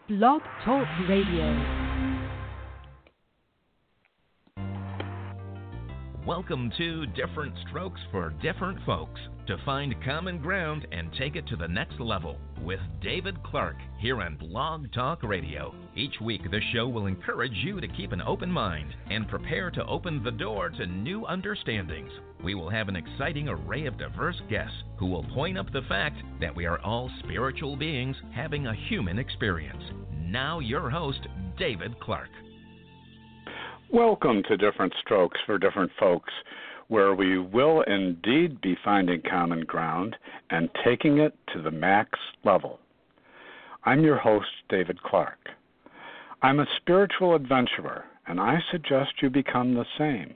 Blog Talk Radio. Welcome to Different Strokes for Different Folks, to find common ground and take it to the next level with David Clark here on Blog Talk Radio. Each week, the show will encourage you to keep an open mind and prepare to open the door to new understandings. We will have an exciting array of diverse guests who will point up the fact that we are all spiritual beings having a human experience. Now your host, David Clark. Welcome to Different Strokes for Different Folks, where we will indeed be finding common ground and taking it to the max level. I'm your host, David Clark. I'm a spiritual adventurer, and I suggest you become the same.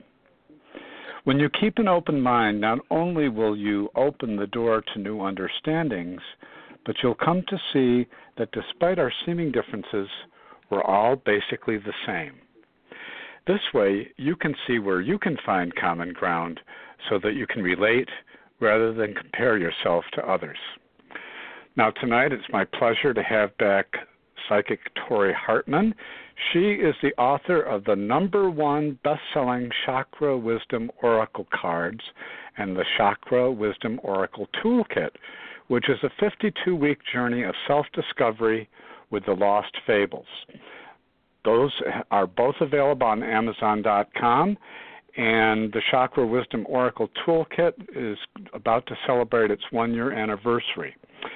When you keep an open mind, not only will you open the door to new understandings, but you'll come to see that despite our seeming differences, we're all basically the same. This way, you can see where you can find common ground so that you can relate rather than compare yourself to others. Now, tonight, it's my pleasure to have back psychic Tori Hartman. She is the author of the #1 best-selling Chakra Wisdom Oracle cards and the Chakra Wisdom Oracle Toolkit, which is a 52-week journey of self-discovery with the Lost Fables. Those are both available on Amazon.com, and the Chakra Wisdom Oracle Toolkit is about to celebrate its 1-year anniversary.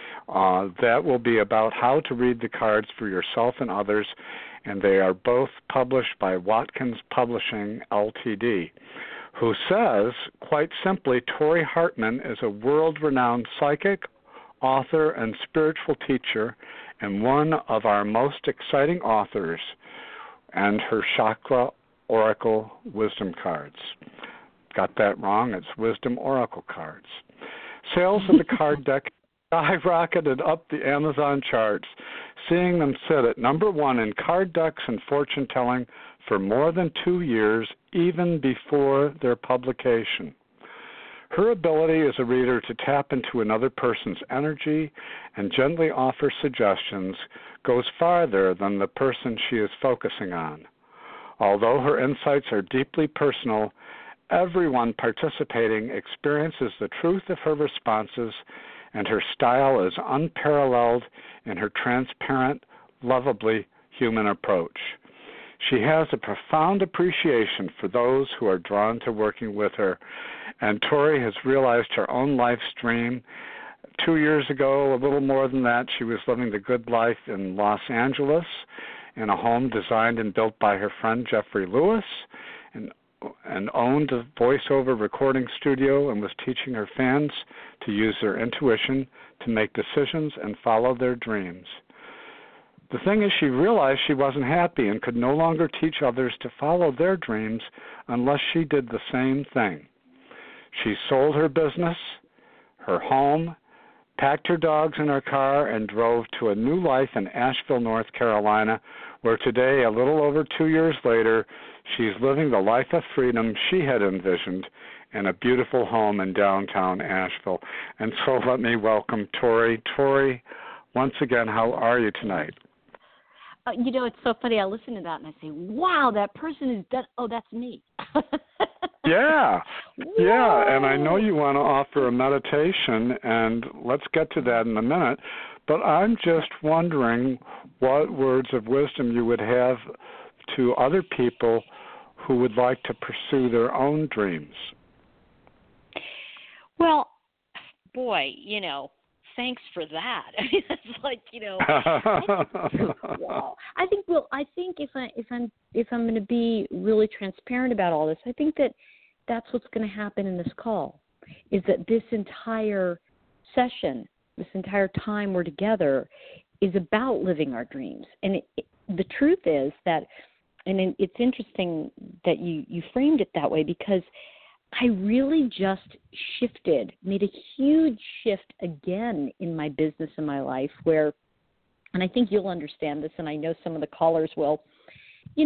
That will be about how to read the cards for yourself and others, and they are both published by Watkins Publishing, Ltd., who says, quite simply, Tori Hartman is a world-renowned psychic, author, and spiritual teacher, and one of our most exciting authors, and her Chakra Oracle Wisdom cards. Got that wrong? It's Wisdom Oracle cards. Sales of the card deck skyrocketed up the Amazon charts, seeing them sit at #1 in card decks and fortune telling for more than 2 years, even before their publication. Her ability as a reader to tap into another person's energy and gently offer suggestions goes farther than the person she is focusing on. Although her insights are deeply personal, everyone participating experiences the truth of her responses, and her style is unparalleled in her transparent, lovably human approach. She has a profound appreciation for those who are drawn to working with her, and Tori has realized her own life's dream. 2 years ago, a little more than that, she was living the good life in Los Angeles in a home designed and built by her friend Jeffrey Lewis, and owned a voiceover recording studio and was teaching her fans to use their intuition to make decisions and follow their dreams. The thing is, she realized she wasn't happy and could no longer teach others to follow their dreams unless she did the same thing. She sold her business, her home, packed her dogs in her car, and drove to a new life in Asheville, North Carolina, where today, a little over 2 years later, she's living the life of freedom she had envisioned in a beautiful home in downtown Asheville. And so let me welcome Tori. Tori, once again, how are you tonight? It's so funny. I listen to that and I say, wow, that person is dead. Oh, that's me. Yeah, and I know you want to offer a meditation, and let's get to that in a minute, but I'm just wondering what words of wisdom you would have to other people who would like to pursue their own dreams. Well, boy, thanks for that. I mean, it's like, wow. I think if I'm going to be really transparent about all this, I think that's what's going to happen in this call, is that this entire session, this entire time we're together, is about living our dreams. And the truth is that, and it's interesting that you framed it that way, because I really just made a huge shift again in my business and my life where, and I think you'll understand this, and I know some of the callers will,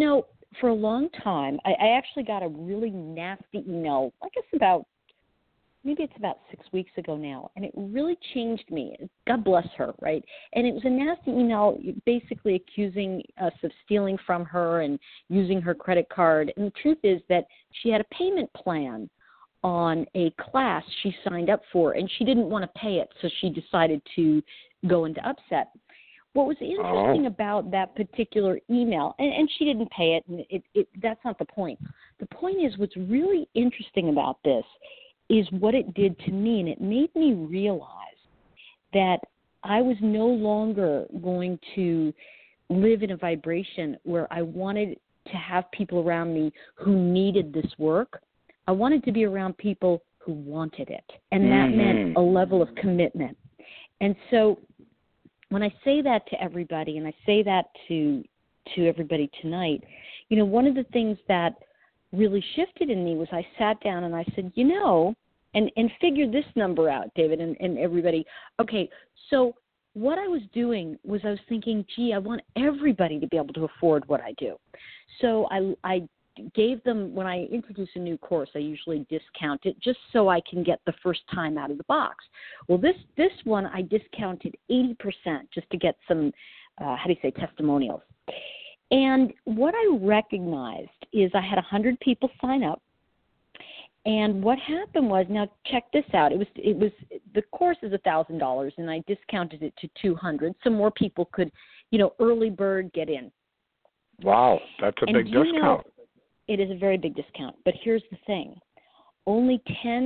for a long time, I actually got a really nasty email, I guess about maybe it's about 6 weeks ago now, and it really changed me. God bless her, right? And it was a nasty email basically accusing us of stealing from her and using her credit card. And the truth is that she had a payment plan on a class she signed up for, and she didn't want to pay it, so she decided to go into upset. What was interesting about that particular email, and she didn't pay it, and that's not the point. The point is what's really interesting about this is what it did to me, and it made me realize that I was no longer going to live in a vibration where I wanted to have people around me who needed this work. I wanted to be around people who wanted it, and that meant a level of commitment. And so when I say that to everybody, and I say that to everybody tonight, one of the things that really shifted in me was I sat down and I said, and figure this number out, David, and everybody. Okay, so what I was doing was I was thinking, gee, I want everybody to be able to afford what I do. So I gave them, when I introduce a new course, I usually discount it just so I can get the first time out of the box. Well, this one I discounted 80% just to get some, testimonials. And what I recognized is I had 100 people sign up. And what happened was, now check this out. It was the course is $1,000, and I discounted it to $200, so more people could, early bird get in. Wow, that's a big discount. It is a very big discount. But here's the thing: only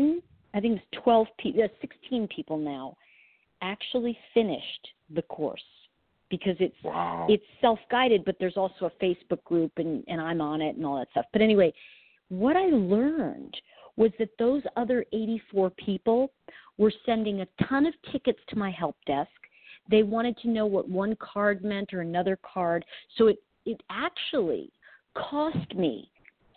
16 people now actually finished the course because it's self-guided, but there's also a Facebook group, and I'm on it and all that stuff. But anyway, what I learned was that those other 84 people were sending a ton of tickets to my help desk. They wanted to know what one card meant or another card. So it actually cost me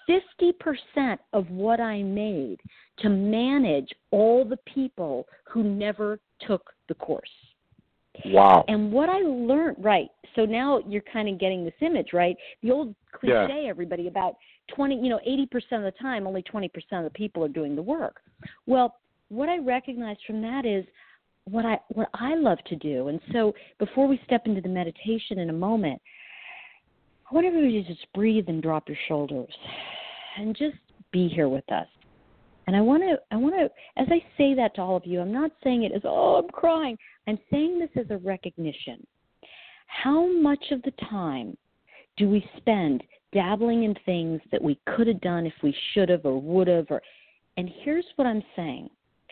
50% of what I made to manage all the people who never took the course. Wow. And what I learned, right, so now you're kind of getting this image, right? The old cliche, everybody, about 80% of the time, only 20% of the people are doing the work. Well, what I recognized from that is what I love to do. And so before we step into the meditation in a moment, I want everybody to just breathe and drop your shoulders and just be here with us. And I want to, as I say that to all of you, I'm not saying it as, I'm crying. I'm saying this as a recognition. How much of the time do we spend dabbling in things that we could have done if we should have or would have? And here's what I'm saying.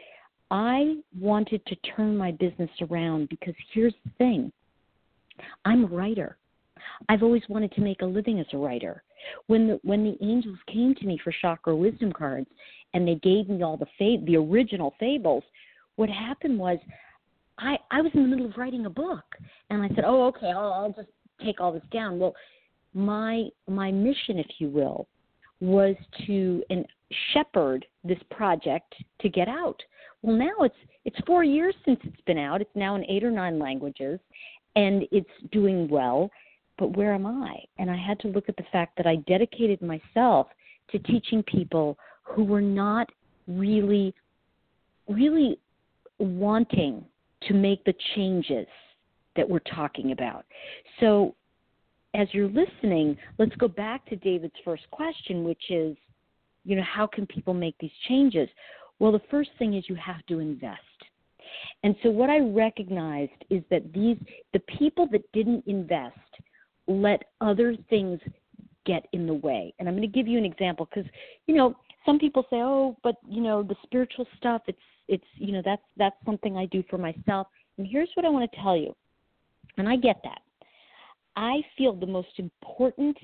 I wanted to turn my business around because here's the thing. I'm a writer. I've always wanted to make a living as a writer. When the angels came to me for chakra wisdom cards and they gave me all the original fables, what happened was I was in the middle of writing a book, and I said, okay, I'll just take all this down. Well, my mission, if you will, was to shepherd this project to get out. Well, now it's 4 years since it's been out. It's now in 8 or 9 languages, and it's doing well. But where am I? And I had to look at the fact that I dedicated myself to teaching people who were not really, really wanting to make the changes that we're talking about. So as you're listening, let's go back to David's first question, which is, how can people make these changes? Well, the first thing is you have to invest. And so what I recognized is that the people that didn't invest let other things get in the way. And I'm going to give you an example because, some people say, but, the spiritual stuff, it's that's something I do for myself. And here's what I want to tell you. And I get that. I feel the most important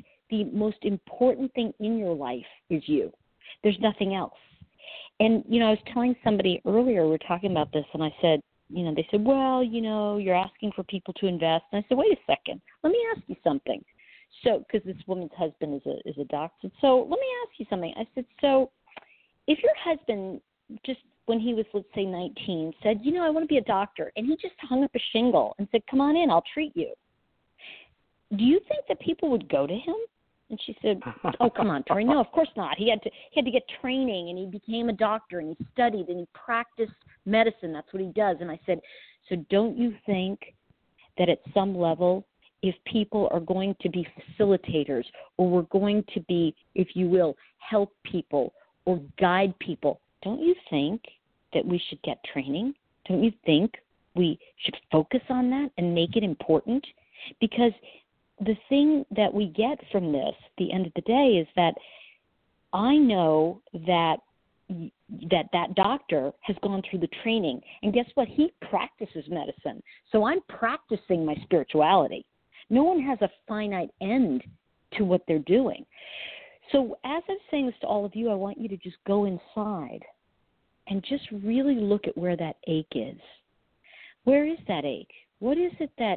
thing in your life is you. There's nothing else. And, I was telling somebody earlier, we were talking about this, and I said, they said, well, you're asking for people to invest. And I said, wait a second, let me ask you something. So, because this woman's husband is a doctor. So let me ask you something. I said, so if your husband just when he was, let's say, 19, said, I want to be a doctor, and he just hung up a shingle and said, come on in, I'll treat you. Do you think that people would go to him? And she said, oh, come on, Tori. No, of course not. He had to get training, and he became a doctor, and he studied, and he practiced medicine. That's what he does. And I said, so don't you think that at some level, if people are going to be facilitators, or we're going to be, if you will, help people or guide people, don't you think that we should get training? Don't you think we should focus on that and make it important? Because the thing that we get from this, at the end of the day, is that I know that that doctor has gone through the training. And guess what? He practices medicine. So I'm practicing my spirituality. No one has a finite end to what they're doing. So as I'm saying this to all of you, I want you to just go inside and just really look at where that ache is. Where is that ache? What is it that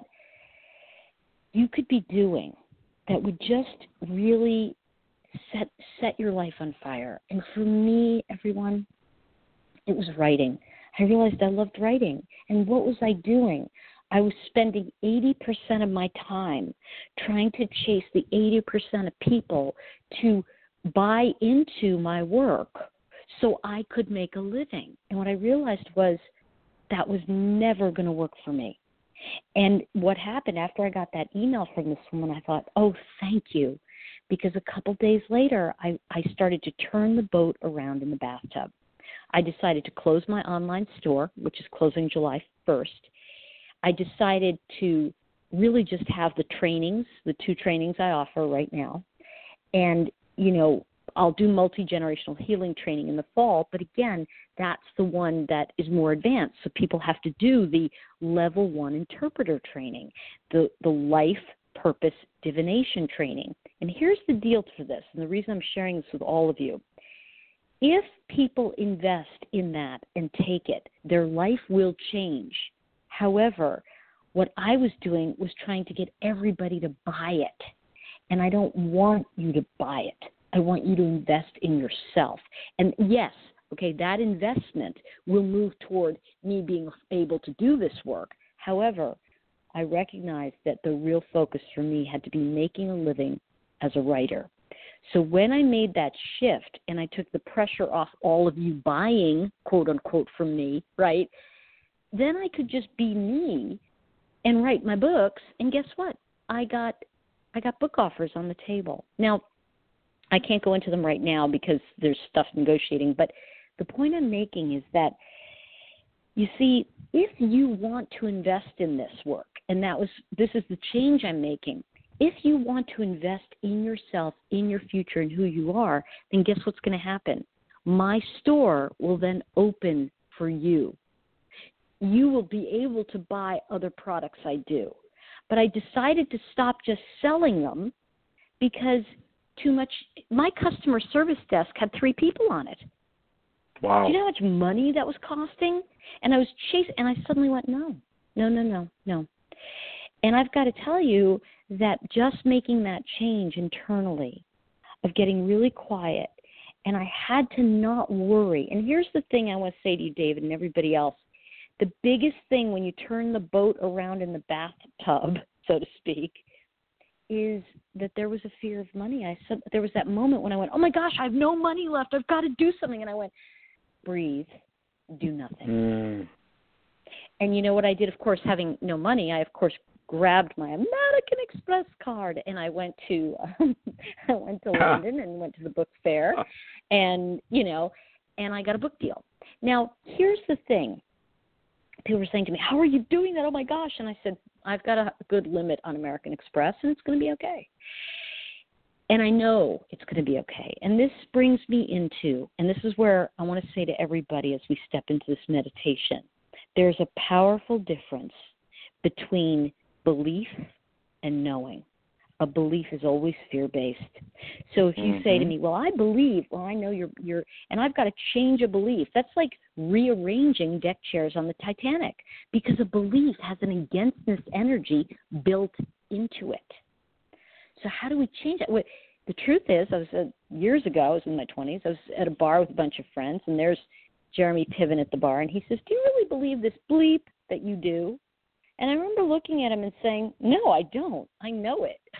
you could be doing that would just really set your life on fire? And for me, everyone, it was writing. I realized I loved writing. And what was I doing? I was spending 80% of my time trying to chase the 80% of people to buy into my work so I could make a living. And what I realized was that was never going to work for me. And what happened after I got that email from this woman, I thought, oh, thank you. Because a couple days later, I started to turn the boat around in the bathtub. I decided to close my online store, which is closing July 1st. I decided to really just have the trainings, the 2 trainings I offer right now. And, you know, I'll do multi-generational healing training in the fall, but again, that's the one that is more advanced. So people have to do the level 1 interpreter training, the life purpose divination training. And here's the deal for this, and the reason I'm sharing this with all of you. If people invest in that and take it, their life will change. However, what I was doing was trying to get everybody to buy it. And I don't want you to buy it. I want you to invest in yourself. And yes, okay, that investment will move toward me being able to do this work. However, I recognized that the real focus for me had to be making a living as a writer. So when I made that shift and I took the pressure off all of you buying, quote unquote, from me, right, then I could just be me and write my books. And guess what? I got book offers on the table. Now, I can't go into them right now because there's stuff negotiating, but the point I'm making is that, you see, if you want to invest in this work, and this is the change I'm making, if you want to invest in yourself, in your future, and who you are, then guess what's going to happen? My store will then open for you. You will be able to buy other products I do. But I decided to stop just selling them because too much. My customer service desk had 3 people on it. Wow. Do you know how much money that was costing? And I was chasing, and I suddenly went, no. And I've got to tell you that just making that change internally of getting really quiet, and I had to not worry. And here's the thing I want to say to you, David, and everybody else. The biggest thing when you turn the boat around in the bathtub, so to speak, is that there was a fear of money. There was that moment when I went, oh, my gosh, I have no money left. I've got to do something. And I went, breathe, do nothing. And you know what I did? Of course, having no money, I, of course, grabbed my American Express card, and I went to London and went to the book fair, and, you know, and I got a book deal. Now, here's the thing. People were saying to me, how are you doing that? Oh, my gosh. And I said, I've got a good limit on American Express, and it's going to be okay. And I know it's going to be okay. And this brings me into, and this is where I want to say to everybody as we step into this meditation, there's a powerful difference between belief and knowing. A belief is always fear-based. So if you say to me, well, I believe, well, I know you're, and I've got to change a belief. That's like rearranging deck chairs on the Titanic, because a belief has an againstness energy built into it. So how do we change that? The truth is, years ago, I was in my 20s, I was at a bar with a bunch of friends, and there's Jeremy Piven at the bar, and he says, do you really believe this bleep that you do? And I remember looking at him and saying, no, I don't. I know it.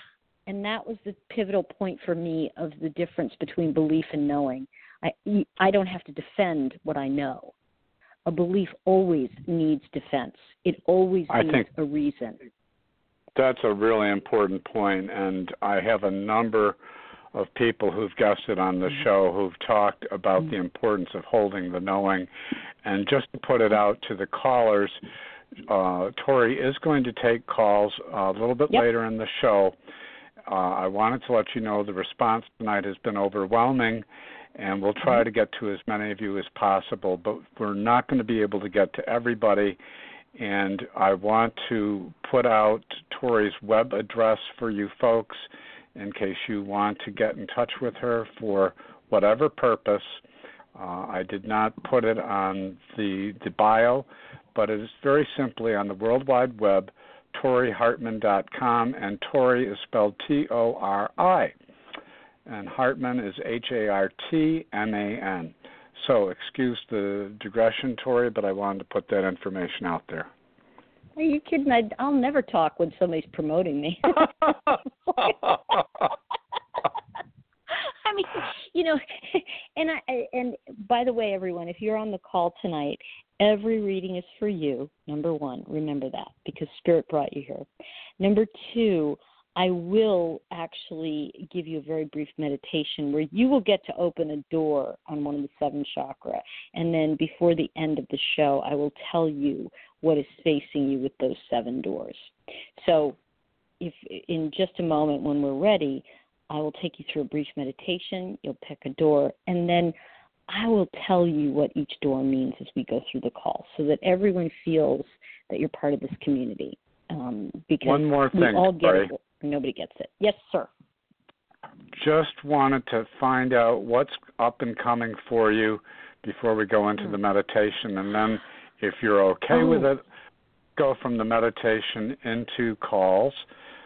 And that was the pivotal point for me of the difference between belief and knowing. I don't have to defend what I know. A belief always needs defense. It always needs a reason. That's a really important point, and I have a number of people who've guested on the show who've talked about the importance of holding the knowing. And just to put it out to the callers, Tori is going to take calls a little bit later in the show. I wanted to let you know the response tonight has been overwhelming, and we'll try to get to as many of you as possible, but we're not going to be able to get to everybody. And I want to put out Tori's web address for you folks in case you want to get in touch with her for whatever purpose. I did not put it on the bio, but it is very simply on the World Wide Web, ToriHartman.com, and Tori is spelled Tori, and Hartman is Hartman. So excuse the digression, Tori, but I wanted to put that information out there. Are you kidding? I'll never talk when somebody's promoting me. I mean, and by the way, everyone, if you're on the call tonight, every reading is for you. Number one, remember that, because Spirit brought you here. Number two, I will actually give you a very brief meditation where you will get to open a door on one of the 7 chakra. And then before the end of the show, I will tell you what is facing you with those 7 doors. So if in just a moment when we're ready, I will take you through a brief meditation. You'll pick a door, and then I will tell you what each door means as we go through the call so that everyone feels that you're part of this community. Because one more thing, we all get Tori. it. Nobody gets it. Yes, sir. Just wanted to find out what's up and coming for you before we go into the meditation, and then if you're okay with it, go from the meditation into calls.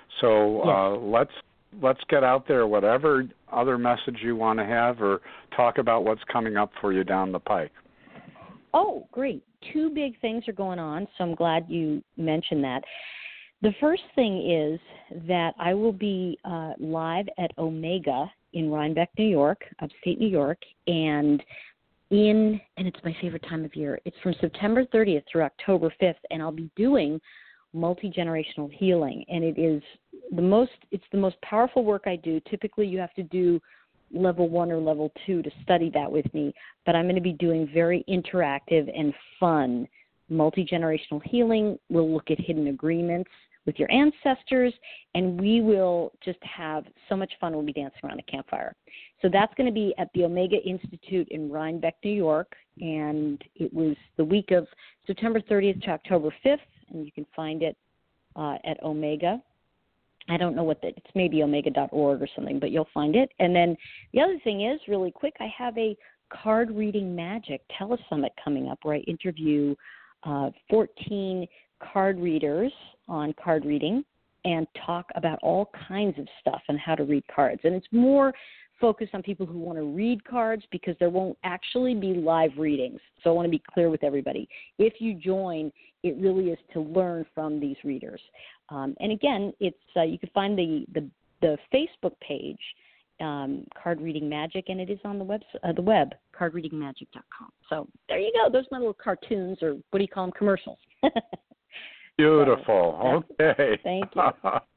So let's get out there, whatever other message you want to have, or talk about what's coming up for you down the pike. Oh, great. 2 big things are going on, so I'm glad you mentioned that. The first thing is that I will be live at Omega in Rhinebeck, New York, upstate New York, and it's my favorite time of year. It's from September 30th through October 5th, and I'll be doing multi-generational healing, and it's the most powerful work I do. Typically, you have to do level 1 or level 2 to study that with me, but I'm going to be doing very interactive and fun multi-generational healing. We'll look at hidden agreements with your ancestors, and we will just have so much fun. We'll be dancing around a campfire. So that's going to be at the Omega Institute in Rhinebeck, New York, and it was the week of September 30th to October 5th, and you can find it at Omega. I don't know it's maybe omega.org or something, but you'll find it. And then the other thing is, really quick, I have a Card Reading Magic telesummit coming up where I interview 14 card readers on card reading and talk about all kinds of stuff and how to read cards. And it's more focused on people who want to read cards because there won't actually be live readings. So I want to be clear with everybody. If you join, it really is to learn from these readers. And again, it's you can find the Facebook page, Card Reading Magic, and it is on the web, cardreadingmagic.com. So there you go. Those are my little cartoons, or what do you call them, commercials. Beautiful. Okay. Thank you.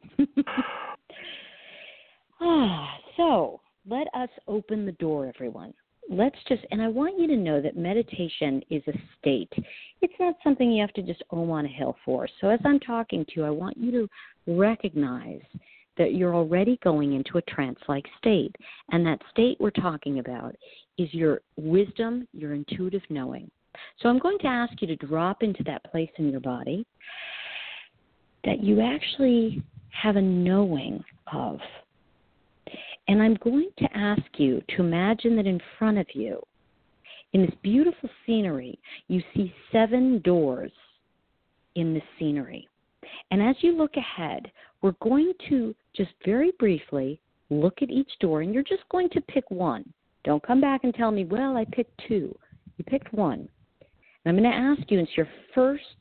So let us open the door, everyone. And I want you to know that meditation is a state. It's not something you have to just on a hill for. So as I'm talking to you, I want you to recognize that you're already going into a trance-like state. And that state we're talking about is your wisdom, your intuitive knowing. So I'm going to ask you to drop into that place in your body that you actually have a knowing of. And I'm going to ask you to imagine that in front of you, in this beautiful scenery, you see 7 doors in this scenery. And as you look ahead, we're going to just very briefly look at each door, and you're just going to pick one. Don't come back and tell me, well, I picked 2. You picked 1. And I'm going to ask you, it's your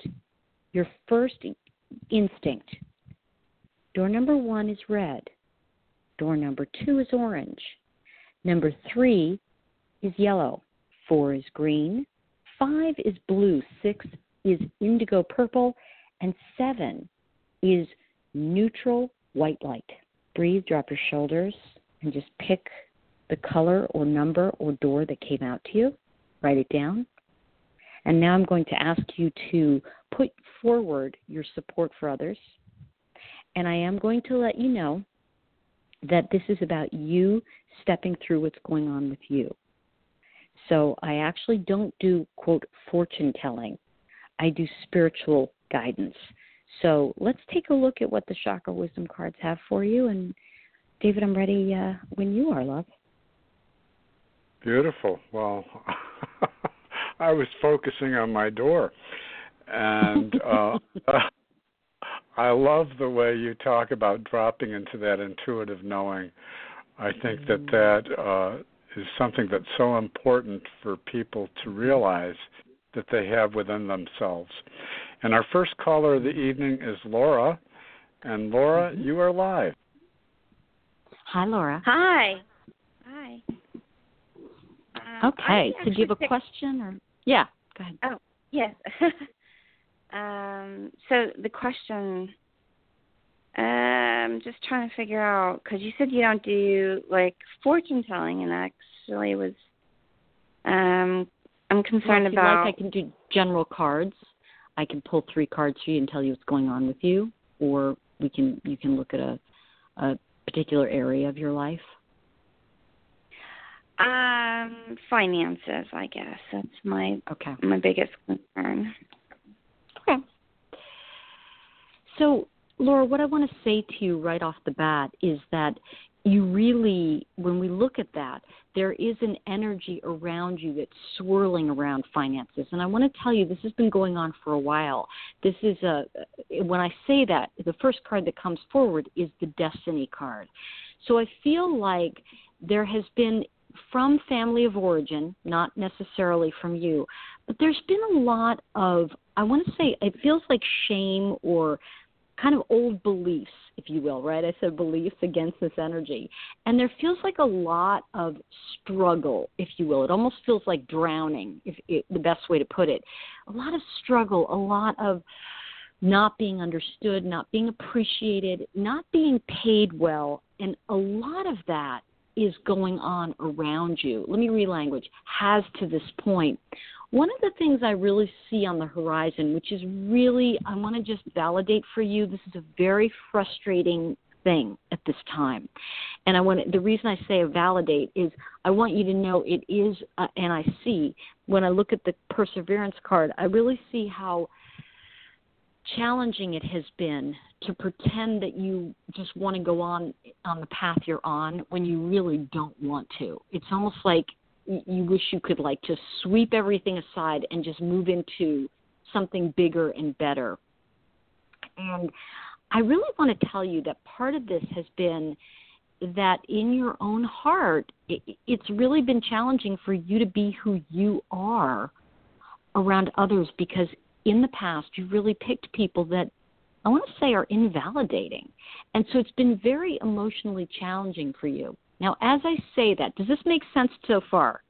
first instinct. Door number 1 is red. Door number 2 is orange. Number 3 is yellow. 4 is green. 5 is blue. 6 is indigo purple. And 7 is neutral white light. Breathe, drop your shoulders, and just pick the color or number or door that came out to you. Write it down. And now I'm going to ask you to put forward your support for others. And I am going to let you know that this is about you stepping through what's going on with you. So I actually don't do, quote, fortune telling. I do spiritual guidance. So let's take a look at what the Chakra Wisdom cards have for you. And David, I'm ready when you are, love. Beautiful. Well, I was focusing on my door. And I love the way you talk about dropping into that intuitive knowing. I think that is something that's so important for people to realize that they have within themselves. And our first caller of the evening is Laura. And Laura, you are live. Hi, Laura. Hi. Okay. So do you have a question? Or yeah, go ahead. Oh, yes. So the question, I'm just trying to figure out, because you said you don't do, like, fortune telling, and actually was, I'm concerned about... Like, I can do general cards. I can pull 3 cards for you and tell you what's going on with you, or you can look at a particular area of your life. Finances, I guess. That's my biggest concern. Okay. So, Laura, what I want to say to you right off the bat is that you really, when we look at that, there is an energy around you that's swirling around finances. And I want to tell you, this has been going on for a while. This is when I say that, the first card that comes forward is the Destiny card. So I feel like there has been, from family of origin, not necessarily from you, but there's been a lot of, I want to say, it feels like shame or kind of old beliefs, if you will, right? I said beliefs against this energy. And there feels like a lot of struggle, if you will. It almost feels like drowning, the best way to put it. A lot of struggle, a lot of not being understood, not being appreciated, not being paid well. And a lot of that is going on around you. Let me relanguage, has to this point. One of the things I really see on the horizon, which is really, I want to just validate for you, this is a very frustrating thing at this time. And the reason I say validate is I want you to know it is, and I see, when I look at the Perseverance card, I really see how challenging it has been to pretend that you just want to go on the path you're on when you really don't want to. It's almost like you wish you could like just sweep everything aside and just move into something bigger and better. And I really want to tell you that part of this has been that in your own heart, it's really been challenging for you to be who you are around others, because in the past you really picked people that I want to say are invalidating. And so it's been very emotionally challenging for you. Now, as I say that, does this make sense so far?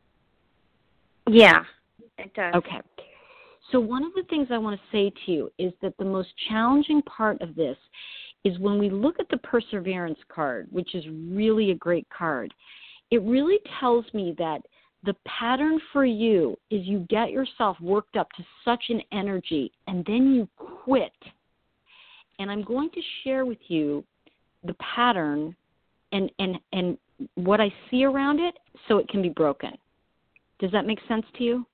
Yeah, it does. Okay. So one of the things I want to say to you is that the most challenging part of this is when we look at the Perseverance card, which is really a great card, it really tells me that the pattern for you is you get yourself worked up to such an energy and then you quit. And I'm going to share with you the pattern and what I see around it so it can be broken. Does that make sense to you?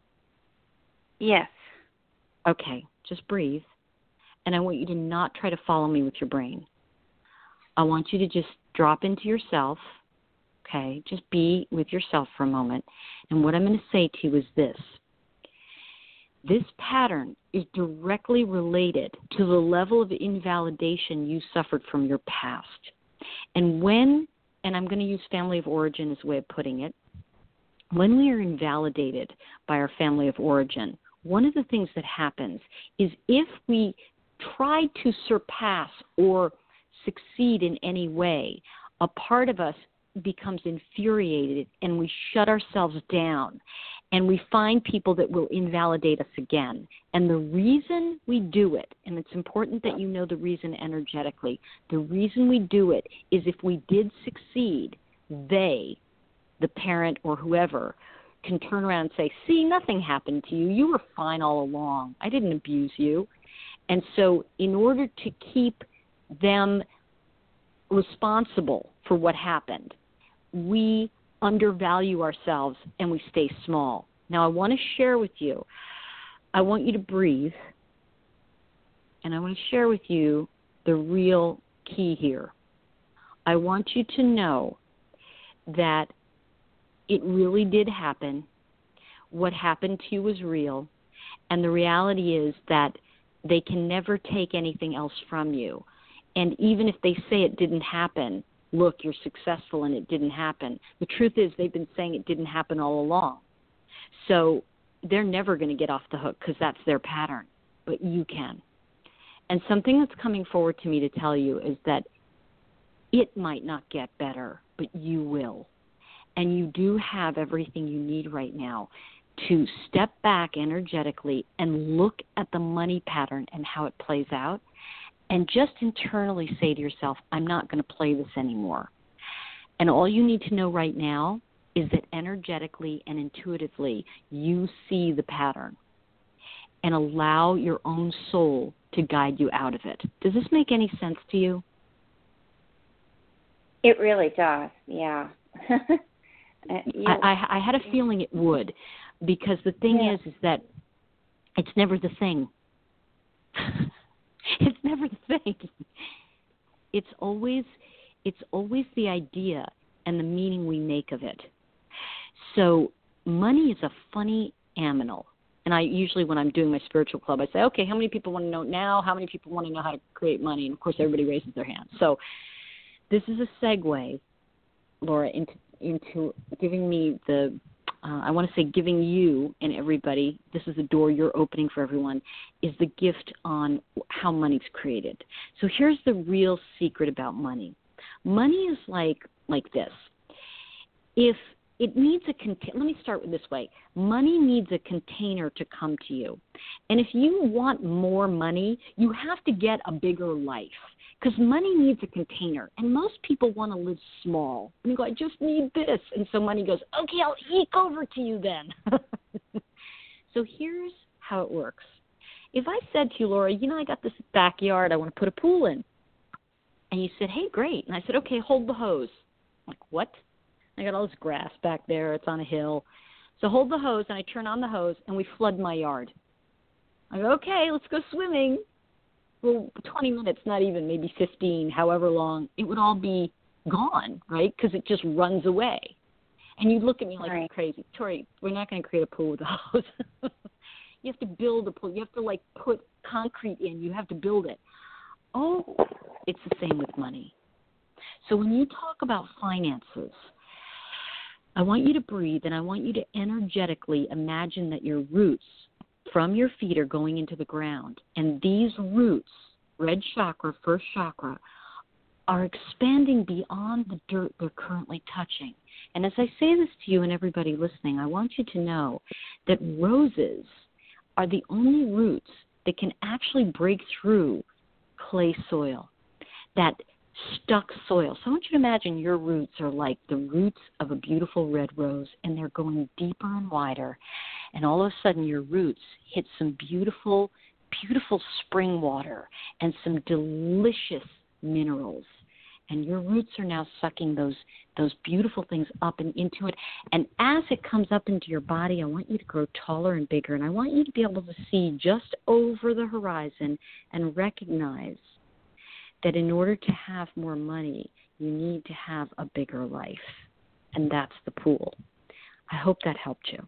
Yes. Okay, just breathe. And I want you to not try to follow me with your brain. I want you to just drop into yourself, okay? Just be with yourself for a moment. And what I'm going to say to you is this. This pattern is directly related to the level of invalidation you suffered from your past. And I'm going to use family of origin as a way of putting it, when we are invalidated by our family of origin, one of the things that happens is if we try to surpass or succeed in any way, a part of us becomes infuriated and we shut ourselves down and we find people that will invalidate us again. And the reason we do it, and it's important that you know the reason energetically, the reason we do it is if we did succeed, they, the parent or whoever, can turn around and say, see, nothing happened to you. You were fine all along. I didn't abuse you. And so in order to keep them responsible for what happened, we undervalue ourselves and we stay small. Now, I want to share with you, I want you to breathe, and I want to share with you the real key here. I want you to know that it really did happen. What happened to you was real, and the reality is that they can never take anything else from you. And even if they say it didn't happen, look, you're successful and it didn't happen. The truth is they've been saying it didn't happen all along. So they're never going to get off the hook because that's their pattern, but you can. And something that's coming forward to me to tell you is that it might not get better, but you will. And you do have everything you need right now to step back energetically and look at the money pattern and how it plays out, and just internally say to yourself, I'm not going to play this anymore. And all you need to know right now is that energetically and intuitively you see the pattern and allow your own soul to guide you out of it. Does this make any sense to you? It really does, yeah. I had a feeling it would, because the thing is that it's never the thing. It's never the thing. It's always the idea and the meaning we make of it. So money is a funny animal. And I usually, when I'm doing my spiritual club, I say, okay, how many people want to know now? How many people want to know how to create money? And, of course, everybody raises their hand. So this is a segue, Laura, into giving me the I want to say giving you and everybody, this is a door you're opening for everyone, is the gift on how money's created. So here's the real secret about money. Money is like this. If it needs let me start with this way. Money needs a container to come to you. And if you want more money, you have to get a bigger life. Because money needs a container, and most people want to live small. And they go, I just need this. And so money goes, okay, I'll eke over to you then. So here's how it works. If I said to you, Laura, I got this backyard I want to put a pool in. And you said, hey, great. And I said, okay, hold the hose. I'm like, what? I got all this grass back there. It's on a hill. So hold the hose, and I turn on the hose, and we flood my yard. I go, okay, let's go swimming. Well, 20 minutes, not even, maybe 15, however long, it would all be gone, right? Because it just runs away. And you look at me like, right, you're crazy. Tori, we're not going to create a pool with a hose. You have to build a pool. You have to, put concrete in. You have to build it. Oh, it's the same with money. So when you talk about finances, I want you to breathe, and I want you to energetically imagine that your roots from your feet are going into the ground. And these roots, red chakra, first chakra, are expanding beyond the dirt they're currently touching. And as I say this to you and everybody listening, I want you to know that roses are the only roots that can actually break through clay soil, that stuck soil. So I want you to imagine your roots are like the roots of a beautiful red rose, and they're going deeper and wider. And all of a sudden your roots hit some beautiful, beautiful spring water and some delicious minerals. And your roots are now sucking those beautiful things up and into it. And as it comes up into your body, I want you to grow taller and bigger. And I want you to be able to see just over the horizon and recognize that in order to have more money, you need to have a bigger life. And that's the pool. I hope that helped you.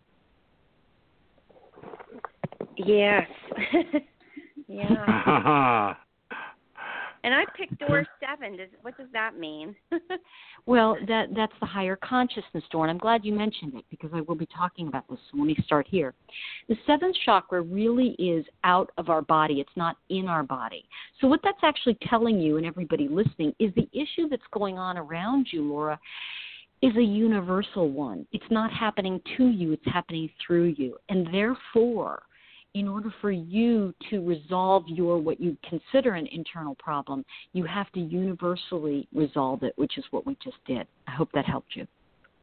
Yes. Yeah. And I picked door 7. What does that mean? Well, that's the higher consciousness door, and I'm glad you mentioned it because I will be talking about this. So let me start here. The 7th chakra really is out of our body. It's not in our body. So what that's actually telling you and everybody listening is the issue that's going on around you, Laura, is a universal one. It's not happening to you. It's happening through you. And therefore, in order for you to resolve your what you consider an internal problem, you have to universally resolve it, which is what we just did. I hope that helped you.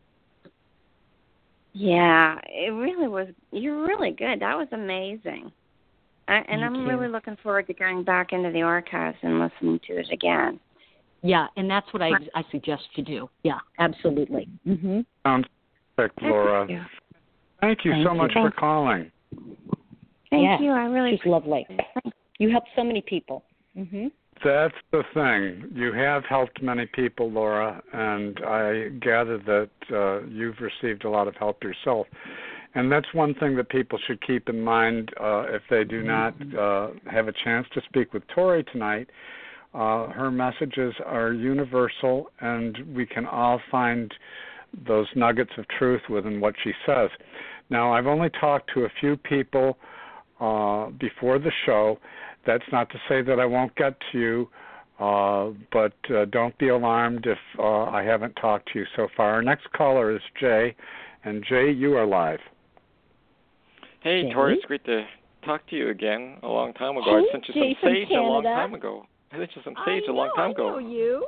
Yeah, it really was. You're really good. That was amazing. I'm really looking forward to going back into the archives and listening to it again. Yeah, and that's what I suggest you do. Yeah, absolutely. Mm-hmm. Sounds perfect, Laura. Thank you so much for calling. Thank you. I really she's lovely. You help so many people. Mm-hmm. That's the thing. You have helped many people, Laura, and I gather that you've received a lot of help yourself. And that's one thing that people should keep in mind if they do not have a chance to speak with Tori tonight. Her messages are universal, and we can all find those nuggets of truth within what she says. Now, I've only talked to a few people before the show. That's not to say that I won't get to you, but don't be alarmed if I haven't talked to you so far. Our next caller is Jay, and Jay, you are live. Hey, Jay? Tori, it's great to talk to you again a long time ago. Hey, I sent you Jay some sage from a long Canada. time ago. I sent you some sage a long time ago. I know you.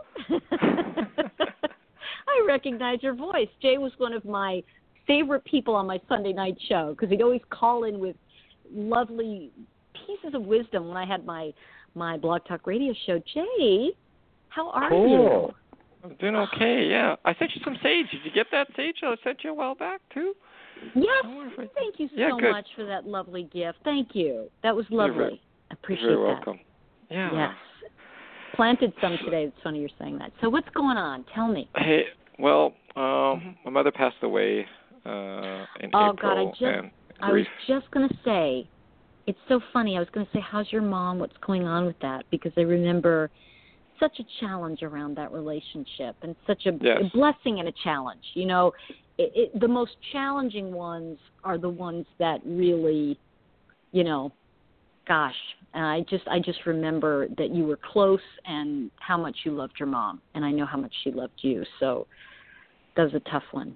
I recognize your voice. Jay was one of my favorite people on my Sunday night show because he'd always call in with lovely pieces of wisdom when I had my Blog Talk Radio show. Jay, how are you? I'm doing okay, yeah. I sent you some sage. Did you get that sage I sent you a while back, too? Yes. Thank you so good. much for that lovely gift. Thank you. That was lovely. I appreciate you're very that. welcome. Yeah. Yes. Planted some today. It's funny you're saying that. So what's going on? Tell me. Hey, well, my mother passed away in April. God, I was just going to say, it's so funny. I was going to say, how's your mom? What's going on with that? Because I remember such a challenge around that relationship and such a blessing and a challenge. You know, the most challenging ones are the ones that really, you know, gosh, and I just remember that you were close and how much you loved your mom, and I know how much she loved you. So that was a tough one.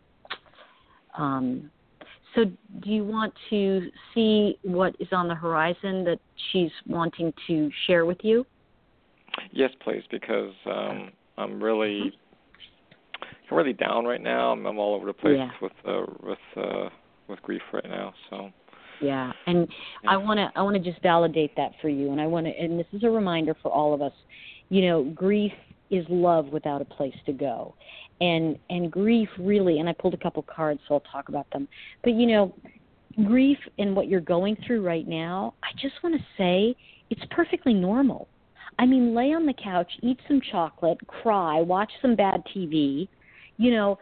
So do you want to see what is on the horizon that she's wanting to share with you? Yes, please, because I'm really down right now. I'm all over the place with grief right now. So. Yeah, and yeah. I want to just validate that for you, and this is a reminder for all of us. You know, grief is love without a place to go, and grief really. And I pulled a couple cards, so I'll talk about them. But you know, grief and what you're going through right now, I just want to say it's perfectly normal. I mean, lay on the couch, eat some chocolate, cry, watch some bad TV. You know.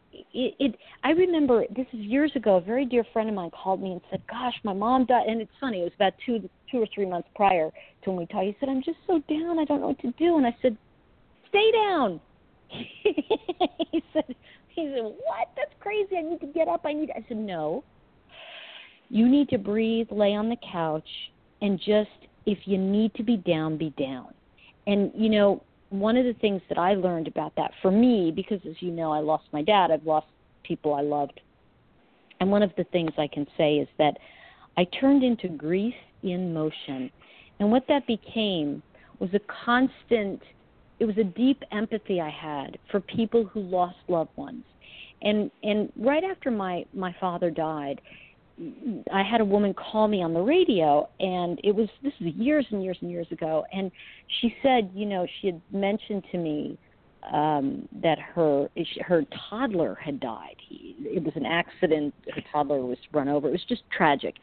I remember this is years ago. A very dear friend of mine called me and said, "Gosh, my mom died." And it's funny. It was about two or 3 months prior to when we talked. He said, "I'm just so down. I don't know what to do." And I said, "Stay down." He said, "What? That's crazy. I need to get up. I said, "No. You need to breathe. Lay on the couch, and just if you need to be down, be down." And you know. One of the things that I learned about that for me, because as you know, I lost my dad, I've lost people I loved. And one of the things I can say is that I turned into grief in motion. And what that became was it was a deep empathy I had for people who lost loved ones. And right after my father died, I had a woman call me on the radio, and this is years and years and years ago, and she said, you know, she had mentioned to me that her toddler had died. It was an accident. Her toddler was run over. It was just tragic.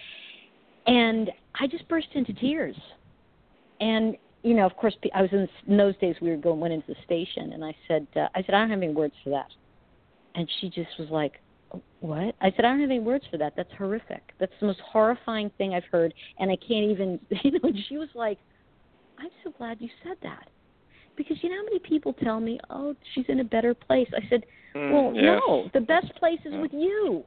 And I just burst into tears. And, you know, of course, I was in those days we went into the station, and I said, I don't have any words for that. And she just was like, "What?" I said, "I don't have any words for that. That's horrific. That's the most horrifying thing I've heard, and I can't even," you know, and she was like, I'm so glad you said that. Because you know how many people tell me, oh, she's in a better place. I said, well, yes. no, the best place is with you.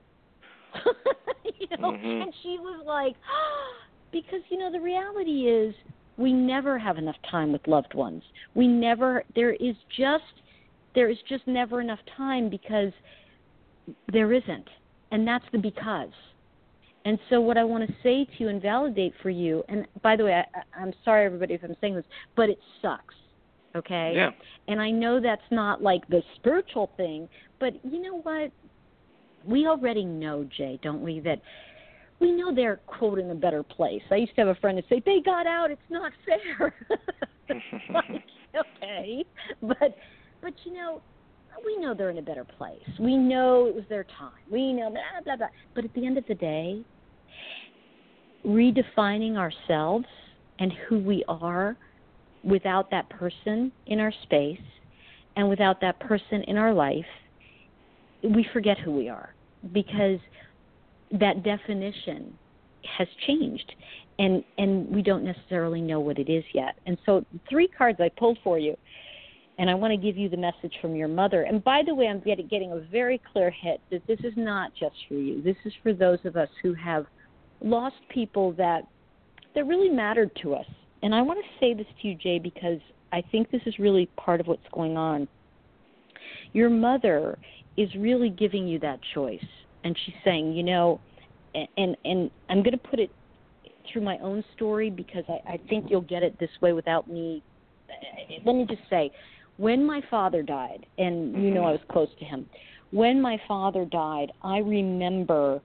And she was like, because, the reality is we never have enough time with loved ones. There is just never enough time because there isn't. And that's the because. And so what I want to say to you and validate for you, and by the way, I'm sorry, everybody, if I'm saying this, but it sucks, okay? Yeah. And I know that's not like the spiritual thing, but you know what? We already know, Jay, don't we, that we know they're, quote, in a better place. I used to have a friend that say, they got out, it's not fair. Like, okay. But we know they're in a better place. We know it was their time. We know blah, blah, blah. But at the end of the day, redefining ourselves and who we are without that person in our space and without that person in our life, we forget who we are because that definition has changed and we don't necessarily know what it is yet. And so 3 cards I pulled for you, and I want to give you the message from your mother. And by the way, I'm getting a very clear hit that this is not just for you. This is for those of us who have lost people that really mattered to us. And I want to say this to you, Jay, because I think this is really part of what's going on. Your mother is really giving you that choice. And she's saying, and I'm going to put it through my own story because I think you'll get it this way without me. Let me just say, when my father died, and I was close to him, when my father died, I remember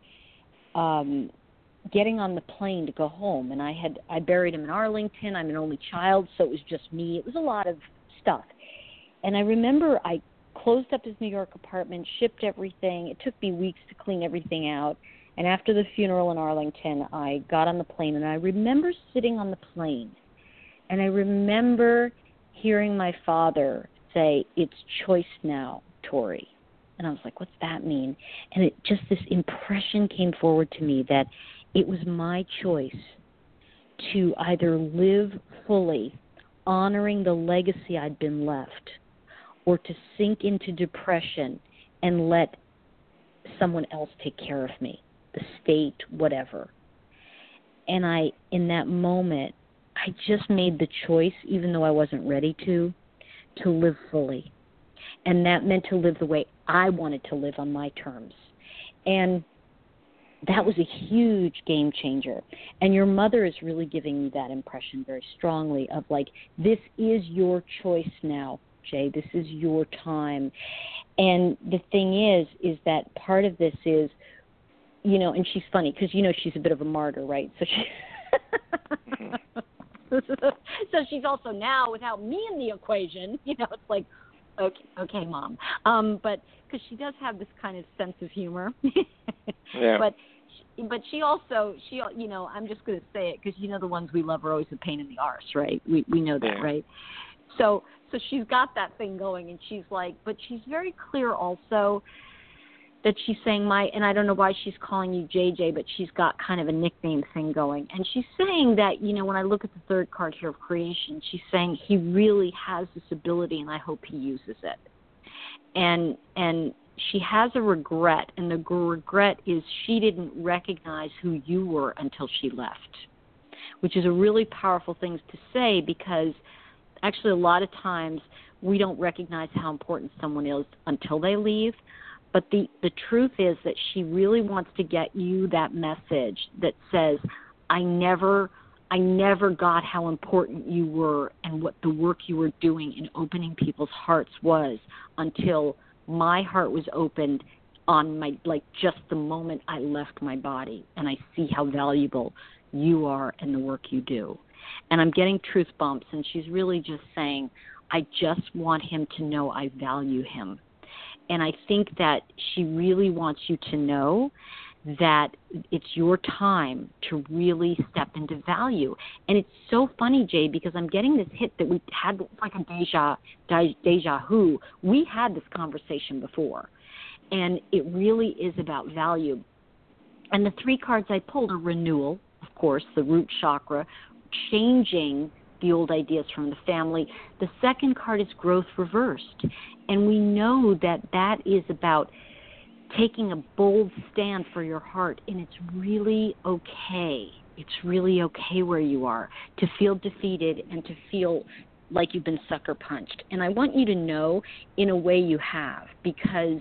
getting on the plane to go home, and I buried him in Arlington. I'm an only child, so it was just me. It was a lot of stuff. And I remember I closed up his New York apartment, shipped everything. It took me weeks to clean everything out. And after the funeral in Arlington, I got on the plane, and I remember sitting on the plane, and I remember hearing my father say, it's choice now, Tori. And I was like, what's that mean? And this impression came forward to me that it was my choice to either live fully, honoring the legacy I'd been left, or to sink into depression and let someone else take care of me, the state, whatever. And in that moment, I just made the choice, even though I wasn't ready to live fully. And that meant to live the way I wanted to live on my terms. And that was a huge game changer. And your mother is really giving me that impression very strongly of like, this is your choice now, Jay. This is your time. And the thing is that part of this is, and she's funny because, she's a bit of a martyr, right? So so she's also now, without me in the equation, it's like, okay, Mom. But because she does have this kind of sense of humor. Yeah. But she also, I'm just going to say it because, the ones we love are always a pain in the arse, right? We know that, yeah. Right? So she's got that thing going, and she's like, but she's very clear also that she's saying and I don't know why she's calling you JJ, but she's got kind of a nickname thing going. And she's saying that, when I look at the 3rd card here of creation, she's saying he really has this ability and I hope he uses it. And she has a regret, and the regret is she didn't recognize who you were until she left, which is a really powerful thing to say because actually a lot of times we don't recognize how important someone is until they leave. But the truth is that she really wants to get you that message that says, I never got how important you were and what the work you were doing in opening people's hearts was until my heart was opened on just the moment I left my body, and I see how valuable you are and the work you do. And I'm getting truth bumps, and she's really just saying, I just want him to know I value him. And I think that she really wants you to know that it's your time to really step into value. And it's so funny, Jay, because I'm getting this hit that we had like a deja vu. We had this conversation before. And it really is about value. And the 3 cards I pulled are renewal, of course, the root chakra, changing the old ideas from the family. The second card is growth reversed. And we know that that is about taking a bold stand for your heart, and it's really okay. It's really okay where you are to feel defeated and to feel like you've been sucker punched. And I want you to know, in a way, you have, because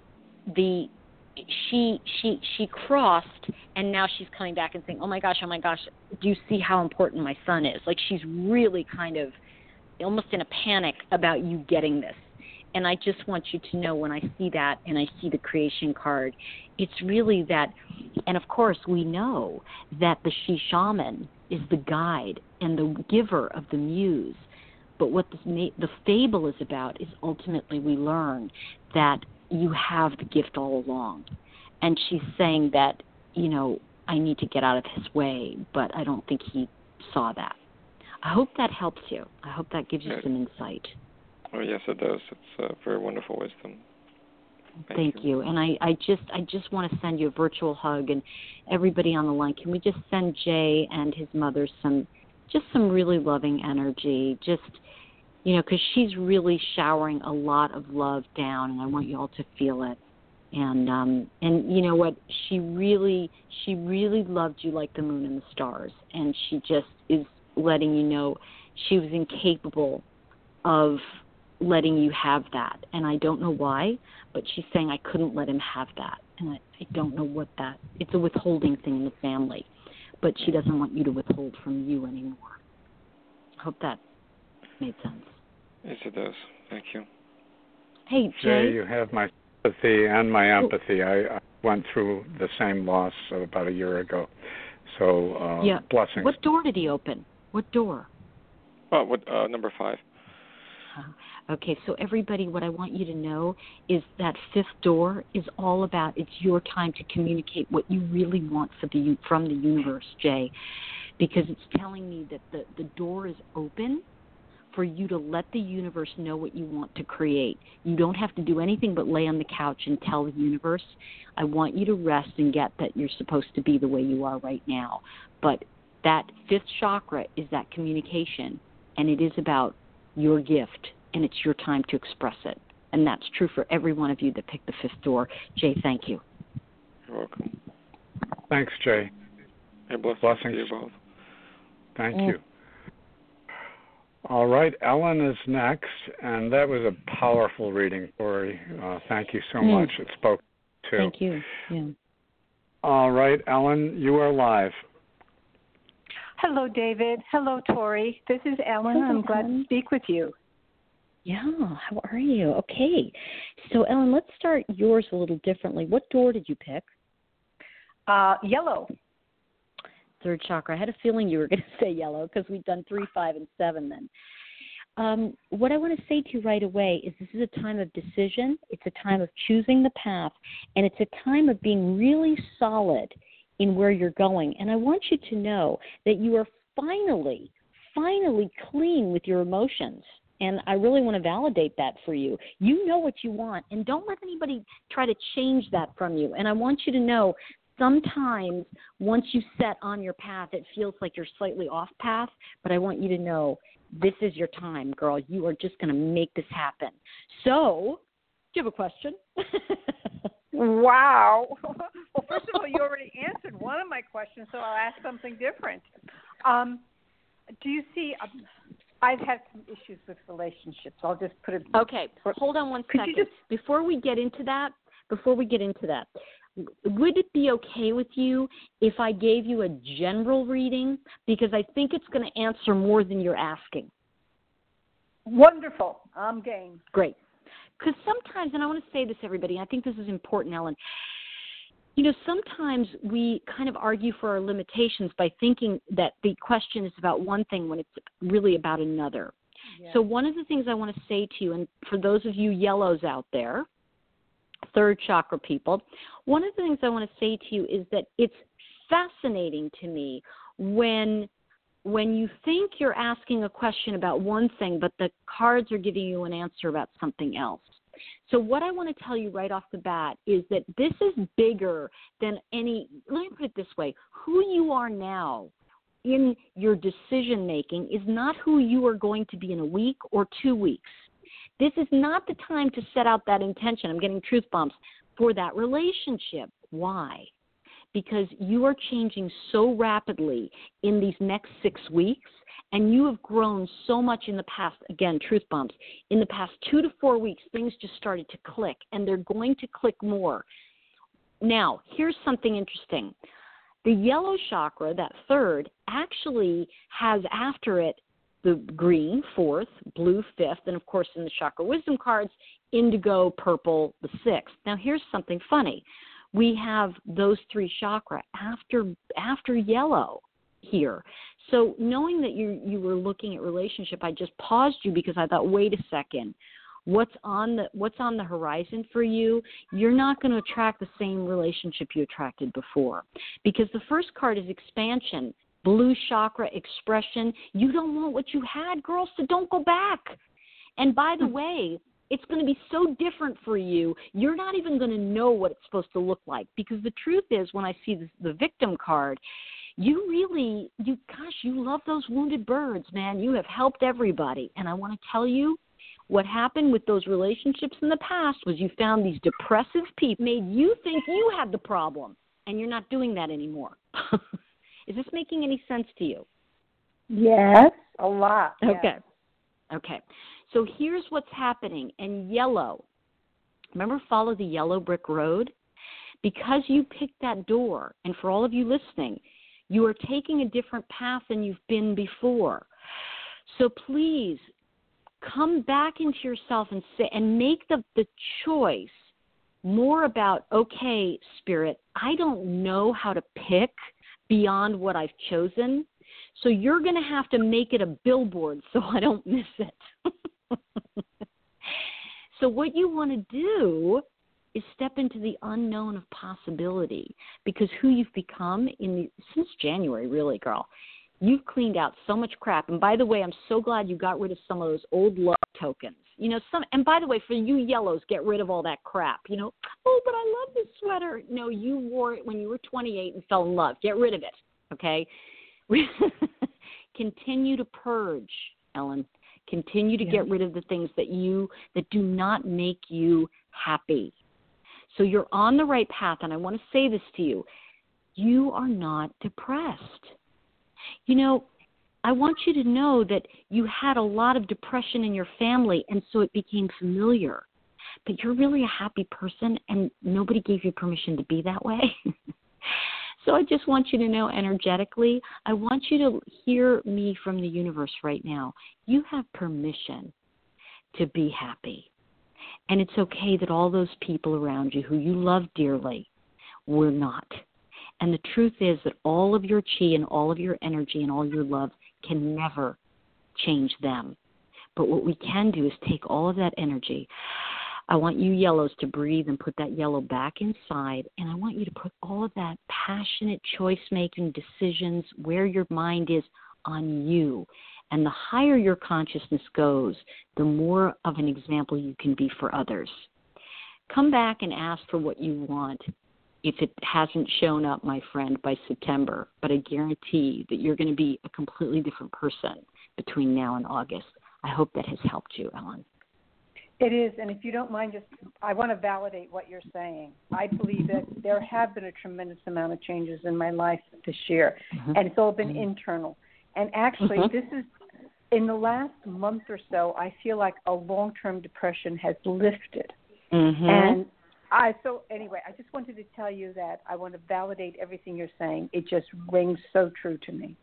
she crossed, and now she's coming back and saying, oh my gosh, do you see how important my son is? Like, she's really kind of almost in a panic about you getting this. And I just want you to know, when I see that and I see the creation card, it's really that. And of course, we know that the she shaman is the guide and the giver of the muse. But what the fable is about is ultimately we learn that you have the gift all along. And she's saying that, I need to get out of his way, but I don't think he saw that. I hope that helps you. I hope that gives you some insight. Oh, yes, it does. It's very wonderful wisdom. Thank you. And I just want to send you a virtual hug, and everybody on the line, can we just send Jay and his mother some really loving energy, because she's really showering a lot of love down, and I want you all to feel it. And you know what? She really loved you like the moon and the stars, and she just is letting you know she was incapable of letting you have that. And I don't know why, but she's saying I couldn't let him have that. And I don't know what that, it's a withholding thing in the family, but she doesn't want you to withhold from you anymore. I hope that made sense. Yes, it does. Thank you. Hey, Jay, you have my sympathy and my empathy. I went through the same loss about a year ago. So, blessings. What door did he open? What door? Number 5. Okay, so everybody, what I want you to know is that 5th door is all about, it's your time to communicate what you really want from the universe, Jay, because it's telling me that the door is open for you to let the universe know what you want to create. You don't have to do anything but lay on the couch and tell the universe, I want you to rest and get that you're supposed to be the way you are right now. But that 5th chakra is that communication, and it is about your gift, and it's your time to express it. And that's true for every one of you that picked the 5th door. Jay, thank you. You're welcome. Thanks, Jay. Hey, blessings to you both. Thank you. All right, Ellen is next, and that was a powerful reading, Tori. Thank you so much. It spoke too. Thank you. Yeah. All right, Ellen, you are live. Hello, David. Hello, Tori. This is Ellen. Hello, I'm glad to speak with you. Yeah, how are you? Okay. So, Ellen, let's start yours a little differently. What door did you pick? Yellow. 3rd chakra. I had a feeling you were going to say yellow because we've done 3, 5, and 7 then. What I want to say to you right away is this is a time of decision. It's a time of choosing the path, and it's a time of being really solid in where you're going. And I want you to know that you are finally clean with your emotions. And I really want to validate that for you. You know what you want, and don't let anybody try to change that from you. And I want you to know sometimes once you set on your path, it feels like you're slightly off path, but I want you to know this is your time, girl. You are just going to make this happen. So, do you have a question? Wow. Well, first of all, you already answered one of my questions, so I'll ask something different. Do you see, I've had some issues with relationships. I'll just put it. Okay, hold on one second. Before we get into that, would it be okay with you if I gave you a general reading? Because I think it's going to answer more than you're asking. Wonderful. I'm game. Great. Because sometimes, and I want to say this, everybody, and I think this is important, Ellen, sometimes we kind of argue for our limitations by thinking that the question is about one thing when it's really about another. Yeah. So one of the things I want to say to you, and for those of you yellows out there, 3rd chakra people, one of the things I want to say to you is that it's fascinating to me when you think you're asking a question about one thing, but the cards are giving you an answer about something else. So what I want to tell you right off the bat is that this is bigger than let me put it this way, who you are now in your decision making is not who you are going to be in a week or 2 weeks. This is not the time to set out that intention. I'm getting truth bumps for that relationship. Why? Because you are changing so rapidly in these next 6 weeks, and you have grown so much in the past, again, truth bumps, in the past 2 to 4 weeks, things just started to click, and they're going to click more. Now, here's something interesting. The yellow chakra, that third, actually has after it the green, fourth, blue, fifth, and of course in the chakra wisdom cards, indigo, purple, the sixth. Now here's something funny. We have those 3 chakra after yellow here. So knowing that you were looking at relationship, I just paused you because I thought, wait a second. What's on the horizon for you? You're not going to attract the same relationship you attracted before, because the first card is expansion, blue chakra, expression. You don't want what you had, girl, so don't go back. And by the way, it's going to be so different for you. You're not even going to know what it's supposed to look like, because the truth is, when I see the victim card, you love those wounded birds, man. You have helped everybody. And I want to tell you, what happened with those relationships in the past was you found these depressive people, made you think you had the problem, and you're not doing that anymore. Is this making any sense to you? Yes, a lot. Okay. Okay. So here's what's happening. And yellow, remember, follow the yellow brick road? Because you picked that door, and for all of you listening, you are taking a different path than you've been before. So please come back into yourself and say, and make the choice more about, okay, Spirit, I don't know how to pick beyond what I've chosen, so you're going to have to make it a billboard so I don't miss it. So what you want to do is step into the unknown of possibility, because who you've become since January, really, girl, you've cleaned out so much crap. And by the way, I'm so glad you got rid of some of those old love tokens. And by the way, for you yellows, get rid of all that crap. Oh, but I love this sweater. No, you wore it when you were 28 and fell in love. Get rid of it, okay? Continue to purge, Ellen. Continue to get rid of the things that do not make you happy. So you're on the right path, and I want to say this to you. You are not depressed. I want you to know that you had a lot of depression in your family, and so it became familiar. But you're really a happy person, and nobody gave you permission to be that way. So I just want you to know energetically, I want you to hear me from the universe right now. You have permission to be happy. And it's okay that all those people around you who you love dearly were not. And the truth is that all of your chi and all of your energy and all your love can never change them. But what we can do is take all of that energy. I want you yellows to breathe and put that yellow back inside, and I want you to put all of that passionate choice-making decisions where your mind is on you. And the higher your consciousness goes, the more of an example you can be for others. Come back and ask for what you want if it hasn't shown up, my friend, by September. But I guarantee that you're going to be a completely different person between now and August. I hope that has helped you, Ellen. It is, and if you don't mind, I want to validate what you're saying. I believe that there have been a tremendous amount of changes in my life this year, and it's all been internal. And actually, this is, in the last month or so, I feel like a long-term depression has lifted. And so anyway, I just wanted to tell you that I want to validate everything you're saying. It just rings so true to me.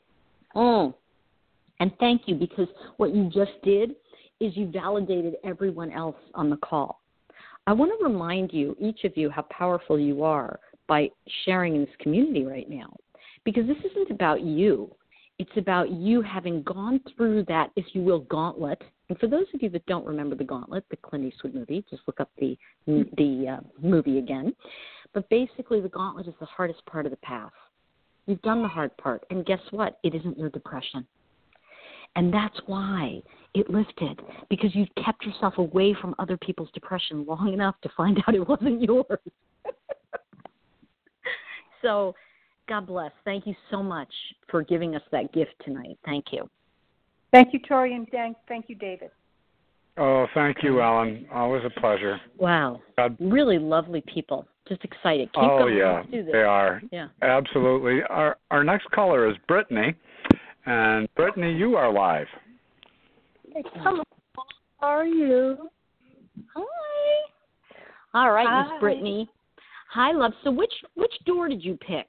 And thank you, because what you just did is you validated everyone else on the call. I want to remind you, each of you, how powerful you are by sharing in this community right now, because this isn't about you. It's about you having gone through that, if you will, gauntlet. And for those of you that don't remember the Gauntlet, the Clint Eastwood movie, just look up the movie again. But basically, the gauntlet is the hardest part of the path. You've done the hard part, and guess what? It isn't your depression. And that's why it lifted, because you kept yourself away from other people's depression long enough to find out it wasn't yours. So God bless. Thank you so much for giving us that gift tonight. Thank you. Thank you, Tori, and thank you, David. Oh, thank you, Ellen. Always a pleasure. Wow. Really lovely people. Just excited. Keep going. Yeah, Let's do this. They are. Yeah. Absolutely. Our next caller is Brittany. And Brittany, you are live. Hello. How are you? Hi. All right, Miss Brittany. Hi, love. So which door did you pick?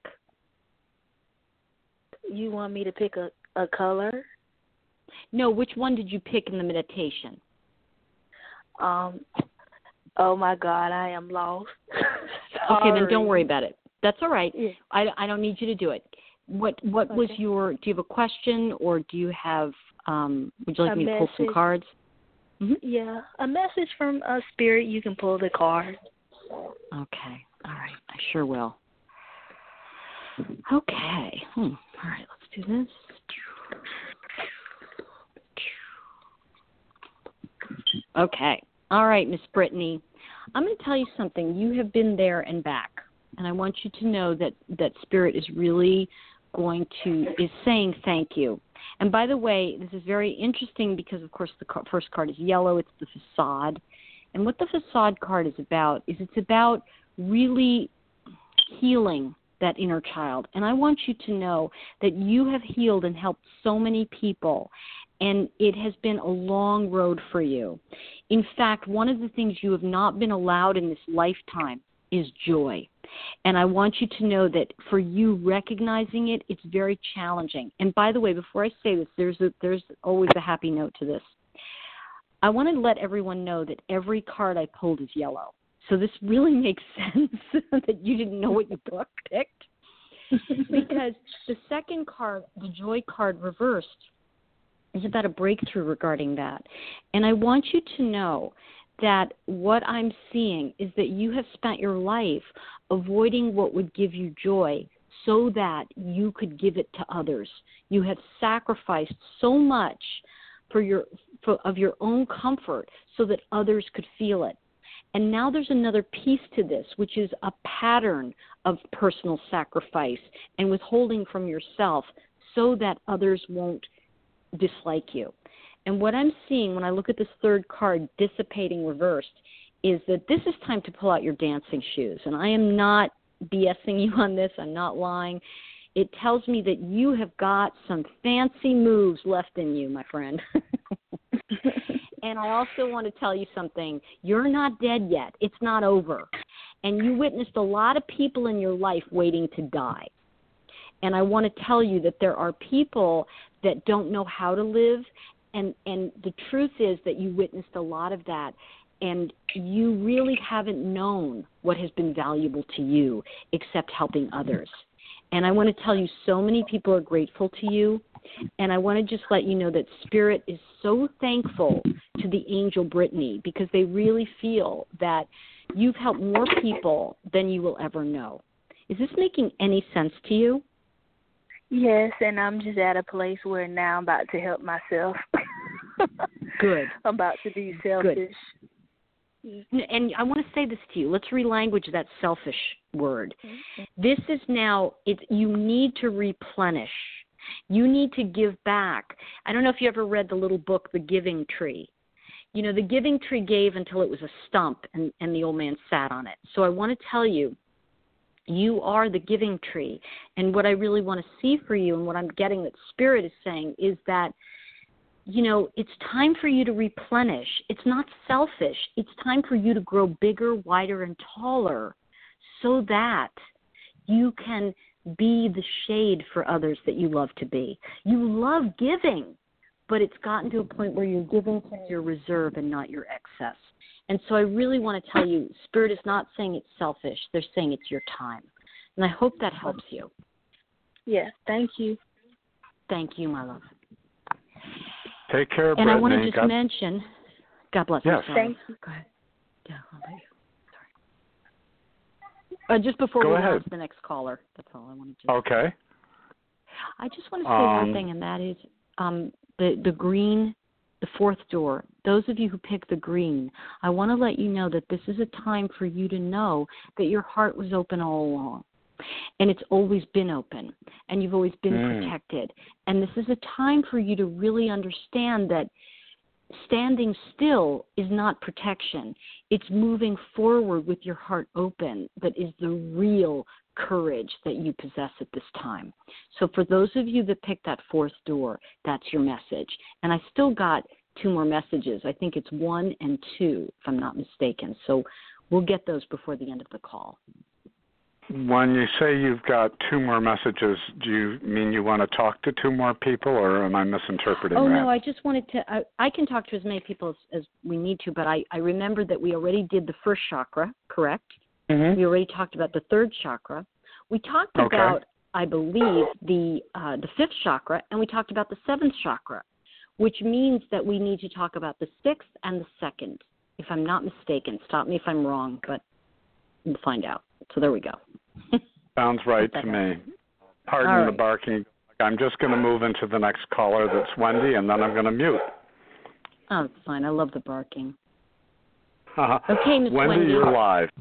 You want me to pick a color? No, which one did you pick in the meditation? Oh my God, I am lost. Okay, then don't worry about it. That's all right. Yeah. I don't need you to do it. What was your? Do you have a question, or do you have? Would you like me to pull some cards? Mm-hmm. Yeah, a message from Spirit. You can pull the card. Okay. All right. I sure will. Okay. All right. Let's do this. Okay. All right, Miss Brittany. I'm going to tell you something. You have been there and back, and I want you to know that Spirit is really is saying thank you. And by the way, this is very interesting because, of course, the first card is yellow. It's the facade. And what the facade card is about is it's about really healing that inner child. And I want you to know that you have healed and helped so many people, and it has been a long road for you. In fact, one of the things you have not been allowed in this lifetime is joy. And I want you to know that for you recognizing it, it's very challenging. And by the way, before I say this, there's always a happy note to this. I want to let everyone know that every card I pulled is yellow. So this really makes sense that you didn't know what you picked. Because the second card, the joy card reversed, is about a breakthrough regarding that. And I want you to know that what I'm seeing is that you have spent your life avoiding what would give you joy so that you could give it to others. You have sacrificed so much of your own comfort so that others could feel it. And now there's another piece to this, which is a pattern of personal sacrifice and withholding from yourself so that others won't dislike you. And what I'm seeing when I look at this third card, dissipating reversed, is that this is time to pull out your dancing shoes. And I am not BSing you on this. I'm not lying. It tells me that you have got some fancy moves left in you, my friend. And I also want to tell you something. You're not dead yet. It's not over. And you witnessed a lot of people in your life waiting to die. And I want to tell you that there are people that don't know how to live. And the truth is that you witnessed a lot of that. And you really haven't known what has been valuable to you except helping others. And I want to tell you, so many people are grateful to you. And I want to just let you know that Spirit is so thankful to the angel Brittany because they really feel that you've helped more people than you will ever know. Is this making any sense to you? Yes, and I'm just at a place where now I'm about to help myself. Good. I'm about to be selfish. Good. And I want to say this to you. Let's relanguage that selfish word. Mm-hmm. This is now, you need to replenish. You need to give back. I don't know if you ever read the little book, The Giving Tree. You know, the Giving Tree gave until it was a stump, and the old man sat on it. So I want to tell you, you are the giving tree. And what I really want to see for you and what I'm getting that Spirit is saying is that, you know, it's time for you to replenish. It's not selfish. It's time for you to grow bigger, wider, and taller so that you can be the shade for others that you love to be. You love giving, but it's gotten to a point where you're giving from your reserve and not your excess. And so I really want to tell you, Spirit is not saying it's selfish. They're saying it's your time. And I hope that helps you. Yes, thank you. Thank you, my love. Take care, and Brittany. I want to just mention, God bless you. Yes. Thank you. Go ahead. Yeah, I'll let you. Sorry. Just before we go to the next caller, that's all I want to do. Okay. I just want to say one thing, and that is the green, the fourth door. Those of you who pick the green, I want to let you know that this is a time for you to know that your heart was open all along. And it's always been open, and you've always been protected. And this is a time for you to really understand that standing still is not protection. It's moving forward with your heart open that is the real courage that you possess at this time. So for those of you that picked that fourth door, that's your message. And I still got 2 more messages. I think it's 1 and 2, if I'm not mistaken. So we'll get those before the end of the call. When you say you've got 2 more messages, do you mean you want to talk to 2 more people, or am I misinterpreting that? Oh, no, I just wanted to, I can talk to as many people as we need to, but I remember that we already did the first chakra, correct? Mm-hmm. We already talked about the 3rd chakra. We talked about, I believe, the 5th chakra, and we talked about the 7th chakra, which means that we need to talk about the 6th and the 2nd, if I'm not mistaken. Stop me if I'm wrong, but we'll find out. So there we go. Sounds right to me. Pardon the barking. I'm just going to move into the next caller. That's Wendy, and then I'm going to mute. Oh, it's fine. I love the barking. Okay, Miss Wendy, you're live.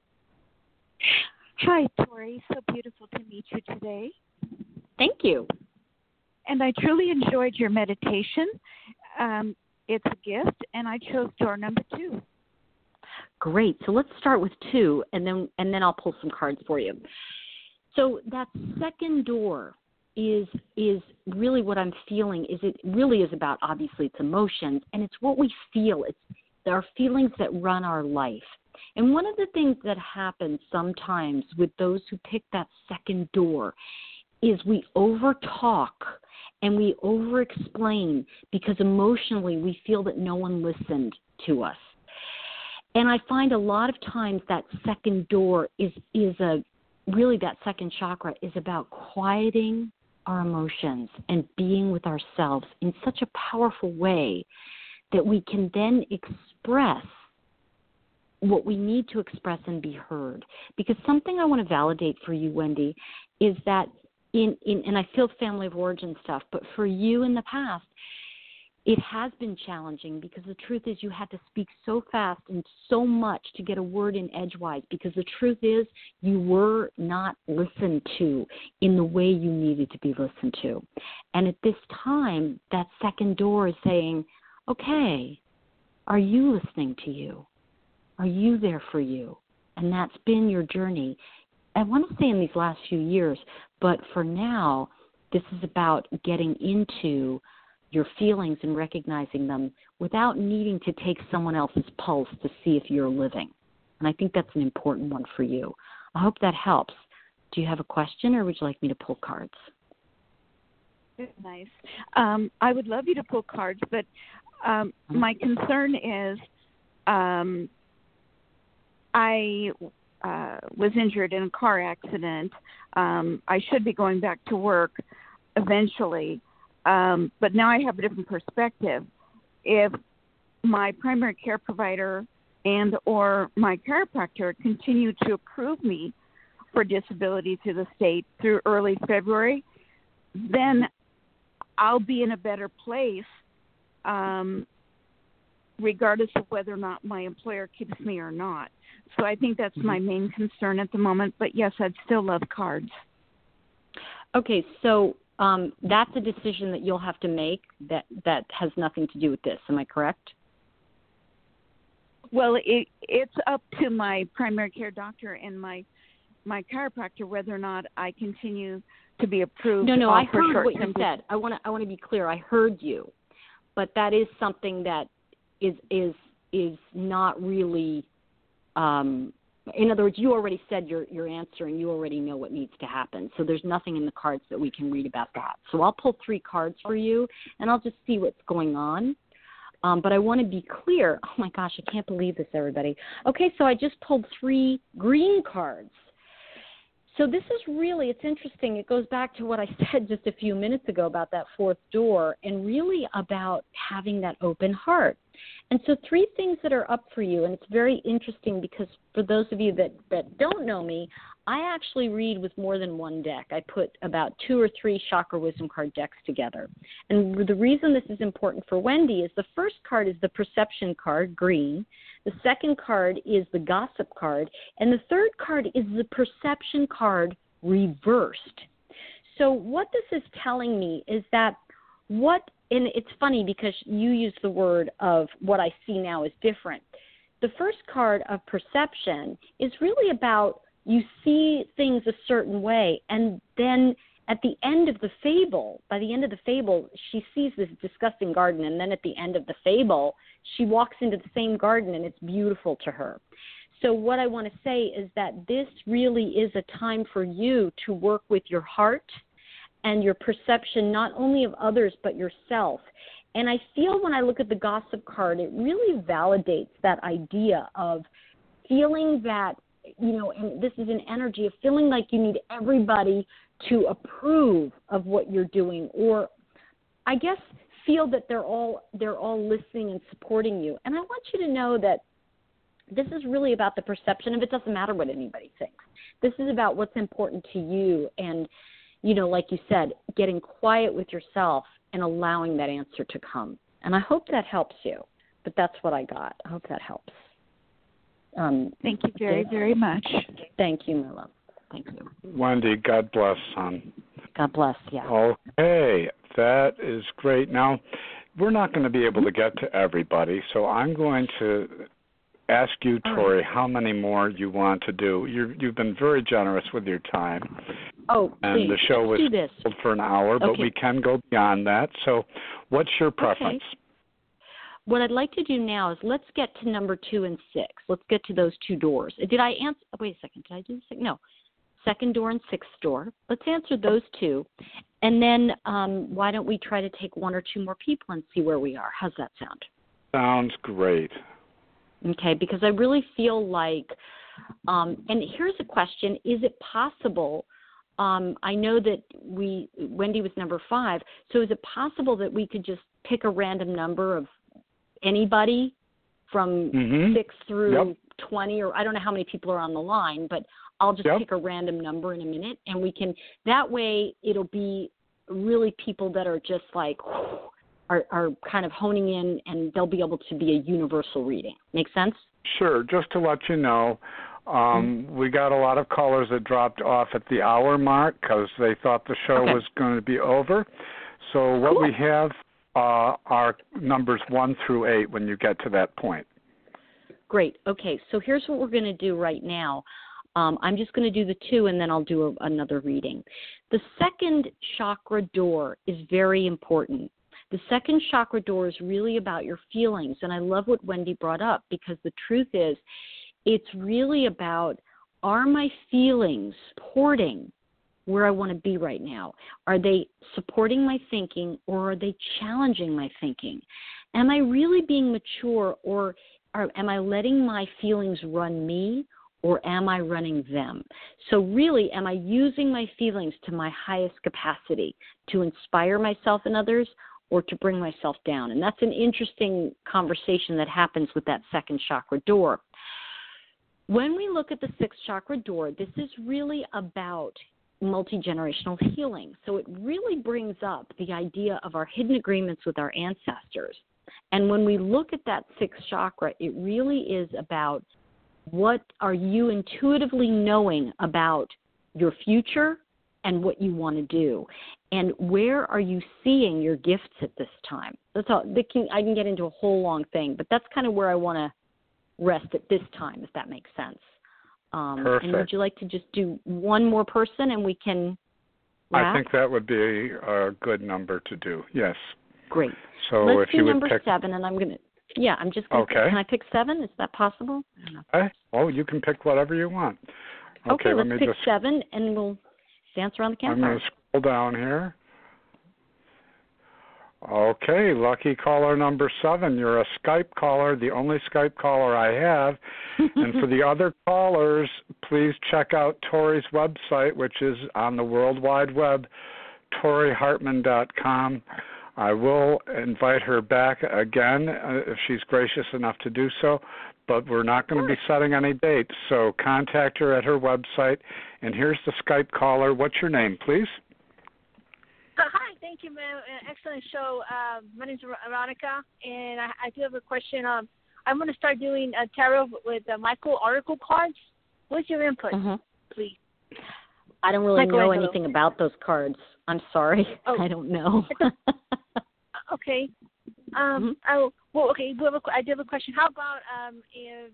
Hi, Tori. So beautiful to meet you today. Thank you. And I truly enjoyed your meditation. It's a gift, and I chose door number 2. Great. So let's start with 2, and then I'll pull some cards for you. So that second door is really what I'm feeling. It really is about, obviously, it's emotions, and it's what we feel. It's our feelings that run our life. And one of the things that happens sometimes with those who pick that second door is we over-talk and we over-explain because emotionally we feel that no one listened to us. And I find a lot of times that second door is really that second chakra is about quieting our emotions and being with ourselves in such a powerful way that we can then express what we need to express and be heard. Because something I want to validate for you, Wendy, is that and I feel family of origin stuff, but for you in the past, it has been challenging because the truth is you had to speak so fast and so much to get a word in edgewise because the truth is you were not listened to in the way you needed to be listened to. And at this time, that second door is saying, okay, are you listening to you? Are you there for you? And that's been your journey. I want to say in these last few years, but for now, this is about getting into your feelings and recognizing them without needing to take someone else's pulse to see if you're living. And I think that's an important one for you. I hope that helps. Do you have a question, or would you like me to pull cards? Nice. I would love you to pull cards, but my concern is I was injured in a car accident. I should be going back to work eventually. But now I have a different perspective. If my primary care provider and or my chiropractor continue to approve me for disability through the state through early February, then I'll be in a better place regardless of whether or not my employer keeps me or not. So I think that's my main concern at the moment. But, yes, I'd still love cards. Okay, so that's a decision that you'll have to make that has nothing to do with this. Am I correct? Well, it's up to my primary care doctor and my chiropractor whether or not I continue to be approved. No, I heard what you said. I want to be clear. I heard you, but that is something that is not really. In other words, you already said your answer, and you already know what needs to happen. So there's nothing in the cards that we can read about that. So I'll pull 3 cards for you, and I'll just see what's going on. But I want to be clear. Oh, my gosh, I can't believe this, everybody. Okay, so I just pulled 3 green cards. So this is really, it's interesting. It goes back to what I said just a few minutes ago about that 4th door and really about having that open heart. And so 3 things that are up for you, and it's very interesting because for those of you that don't know me, I actually read with more than one deck. I put about 2 or 3 Chakra Wisdom card decks together. And the reason this is important for Wendy is the first card is the Perception card, green. The second card is the Gossip card. And the third card is the Perception card, reversed. So what this is telling me is that and it's funny because you use the word of what I see now is different. The first card of perception is really about you see things a certain way, and then at the end of the fable, by the end of the fable, she sees this disgusting garden, and then at the end of the fable, she walks into the same garden, and it's beautiful to her. So what I want to say is that this really is a time for you to work with your heart and your perception, not only of others, but yourself. And I feel when I look at the gossip card, it really validates that idea of feeling that, and this is an energy of feeling like you need everybody to approve of what you're doing, or I guess feel that they're all listening and supporting you. And I want you to know that this is really about the perception of it doesn't matter what anybody thinks. This is about what's important to you and, like you said, getting quiet with yourself and allowing that answer to come. And I hope that helps you. But that's what I got. I hope that helps. Thank you very, very much. Thank you, my love. Thank you. Wendy, God bless, son. God bless, yeah. Okay, that is great. Now, we're not going to be able to get to everybody, so I'm going to ask you, Tori, how many more you want to do. You've been very generous with your time. Oh, and please. The show was scheduled for an hour, but we can go beyond that. So what's your preference? Okay. What I'd like to do now is let's get to number 2 and 6. Let's get to those 2 doors. Did I answer? Wait a second. Did I do the 6? No. 2nd door and 6th door. Let's answer those 2. And then why don't we try to take 1 or 2 more people and see where we are? How's that sound? Sounds great. Okay, because I really feel like, and here's a question, is it possible, I know that Wendy was number 5, so is it possible that we could just pick a random number of anybody from 6 through 20, or I don't know how many people are on the line, but I'll just pick a random number in a minute, and we can, that way it'll be really people that are just like, are kind of honing in, and they'll be able to be a universal reading. Make sense? Sure. Just to let you know, we got a lot of callers that dropped off at the hour mark because they thought the show was going to be over. So what we have are numbers 1 through 8 when you get to that point. Great. Okay, so here's what we're going to do right now. I'm just going to do the 2, and then I'll do another reading. The 2nd chakra door is very important. The 2nd chakra door is really about your feelings, and I love what Wendy brought up because the truth is it's really about, are my feelings supporting where I want to be right now? Are they supporting my thinking, or are they challenging my thinking? Am I really being mature, or am I letting my feelings run me, or am I running them? So really, am I using my feelings to my highest capacity to inspire myself and others, or to bring myself down? And that's an interesting conversation that happens with that 2nd chakra door. When we look at the 6th chakra door, this is really about multi-generational healing. So it really brings up the idea of our hidden agreements with our ancestors. And when we look at that 6th chakra, it really is about what are you intuitively knowing about your future and what you want to do, and where are you seeing your gifts at this time? That's all. I can get into a whole long thing, but that's kind of where I want to rest at this time, if that makes sense. Perfect. And would you like to just do 1 more person and we can wrap? I think that would be a good number to do, yes. Great. So let's if do you would number pick 7, and I'm going to, I'm just going to, can I pick 7? Is that possible? Okay. Oh, you can pick whatever you want. Okay, let's pick 7, and we'll dance around the campfire. I'm going to scroll down here. Okay, lucky caller number 7. You're a Skype caller, the only Skype caller I have. And for the other callers, please check out Tori's website, which is on the World Wide Web, ToriHartman.com. I will invite her back again if she's gracious enough to do so, but we're not going to be setting any dates. So contact her at her website. And here's the Skype caller. What's your name, please? Hi, thank you, ma'am. Excellent show. My name is Veronica, and I do have a question. I'm going to start doing a tarot with Michael Oracle cards. What's your input, please? I don't really know anything about those cards. I'm sorry. Oh. I don't know. Okay. Oh, well, okay. I do have a question. How about if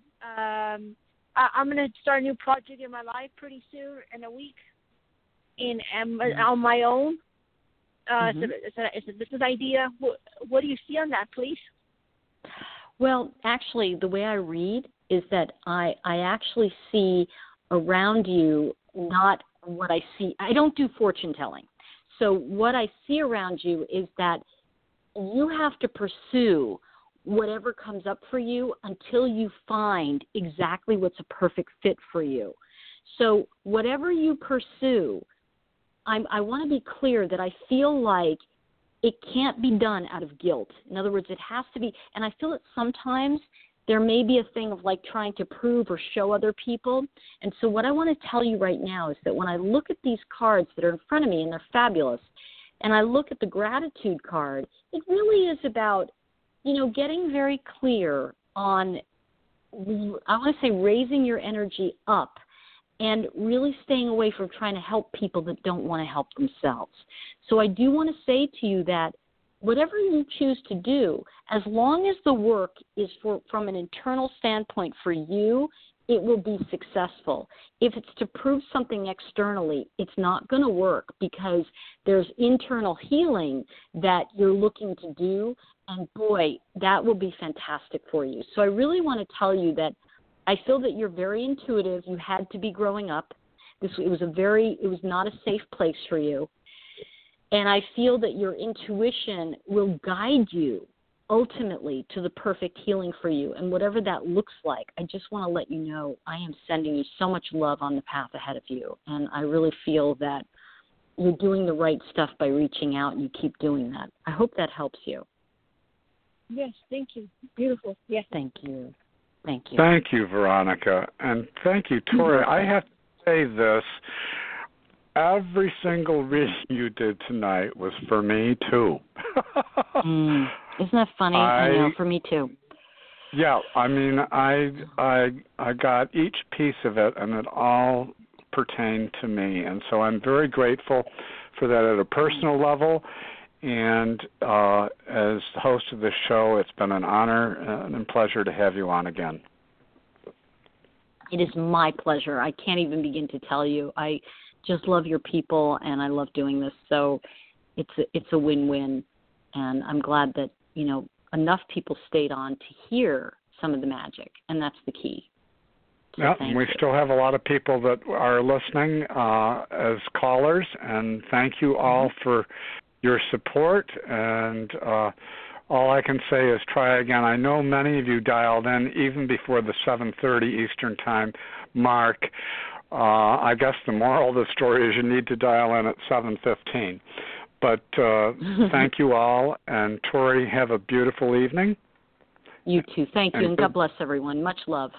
I'm going to start a new project in my life pretty soon, in a week, and on my own? It's a business idea. What do you see on that, please? Well, actually, the way I read is that I actually see around you not what I see. I don't do fortune telling. So what I see around you is that you have to pursue whatever comes up for you until you find exactly what's a perfect fit for you. So whatever you pursue, I want to be clear that I feel like it can't be done out of guilt. In other words, it has to be, and I feel that sometimes there may be a thing of like trying to prove or show other people. And so what I want to tell you right now is that when I look at these cards that are in front of me, and they're fabulous, and I look at the gratitude card, it really is about, getting very clear on, I want to say, raising your energy up and really staying away from trying to help people that don't want to help themselves. So I do want to say to you that whatever you choose to do, as long as the work is from an internal standpoint for you, it will be successful. If it's to prove something externally, it's not going to work because there's internal healing that you're looking to do, and boy, that will be fantastic for you. So I really want to tell you that I feel that you're very intuitive. You had to be growing up. It was not a safe place for you. And I feel that your intuition will guide you ultimately to the perfect healing for you. And whatever that looks like, I just want to let you know I am sending you so much love on the path ahead of you. And I really feel that you're doing the right stuff by reaching out, and you keep doing that. I hope that helps you. Yes, thank you. Beautiful. Yes. Thank you. Thank you. Thank you, Veronica. And thank you, Tori. I have to say this. Every single reading you did tonight was for me, too. Isn't that funny? I know, for me, too. Yeah, I mean, I got each piece of it, and it all pertained to me. And so I'm very grateful for that at a personal level. And as the host of this show, it's been an honor and a pleasure to have you on again. It is my pleasure. I can't even begin to tell you. I just love your people, and I love doing this. So it's a win-win, and I'm glad that, enough people stayed on to hear some of the magic, and that's the key. So yeah, we still have a lot of people that are listening as callers, and thank you all for your support, and all I can say is try again. I know many of you dialed in even before the 7:30 Eastern Time mark. I guess the moral of the story is you need to dial in at 7:15. But thank you all, and Tori, have a beautiful evening. You too. Thank you, and God bless everyone. Much love.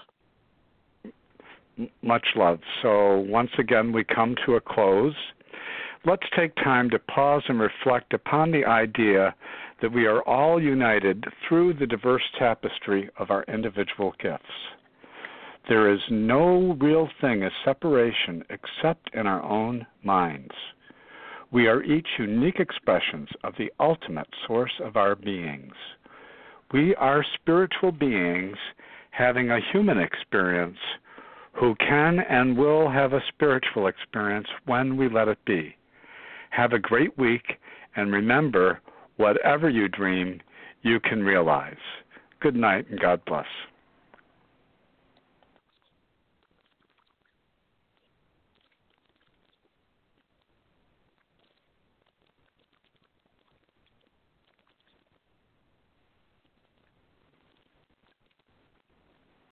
Much love. So once again, we come to a close. Let's take time to pause and reflect upon the idea that we are all united through the diverse tapestry of our individual gifts. There is no real thing as separation except in our own minds. We are each unique expressions of the ultimate source of our beings. We are spiritual beings having a human experience who can and will have a spiritual experience when we let it be. Have a great week, and remember, whatever you dream, you can realize. Good night, and God bless.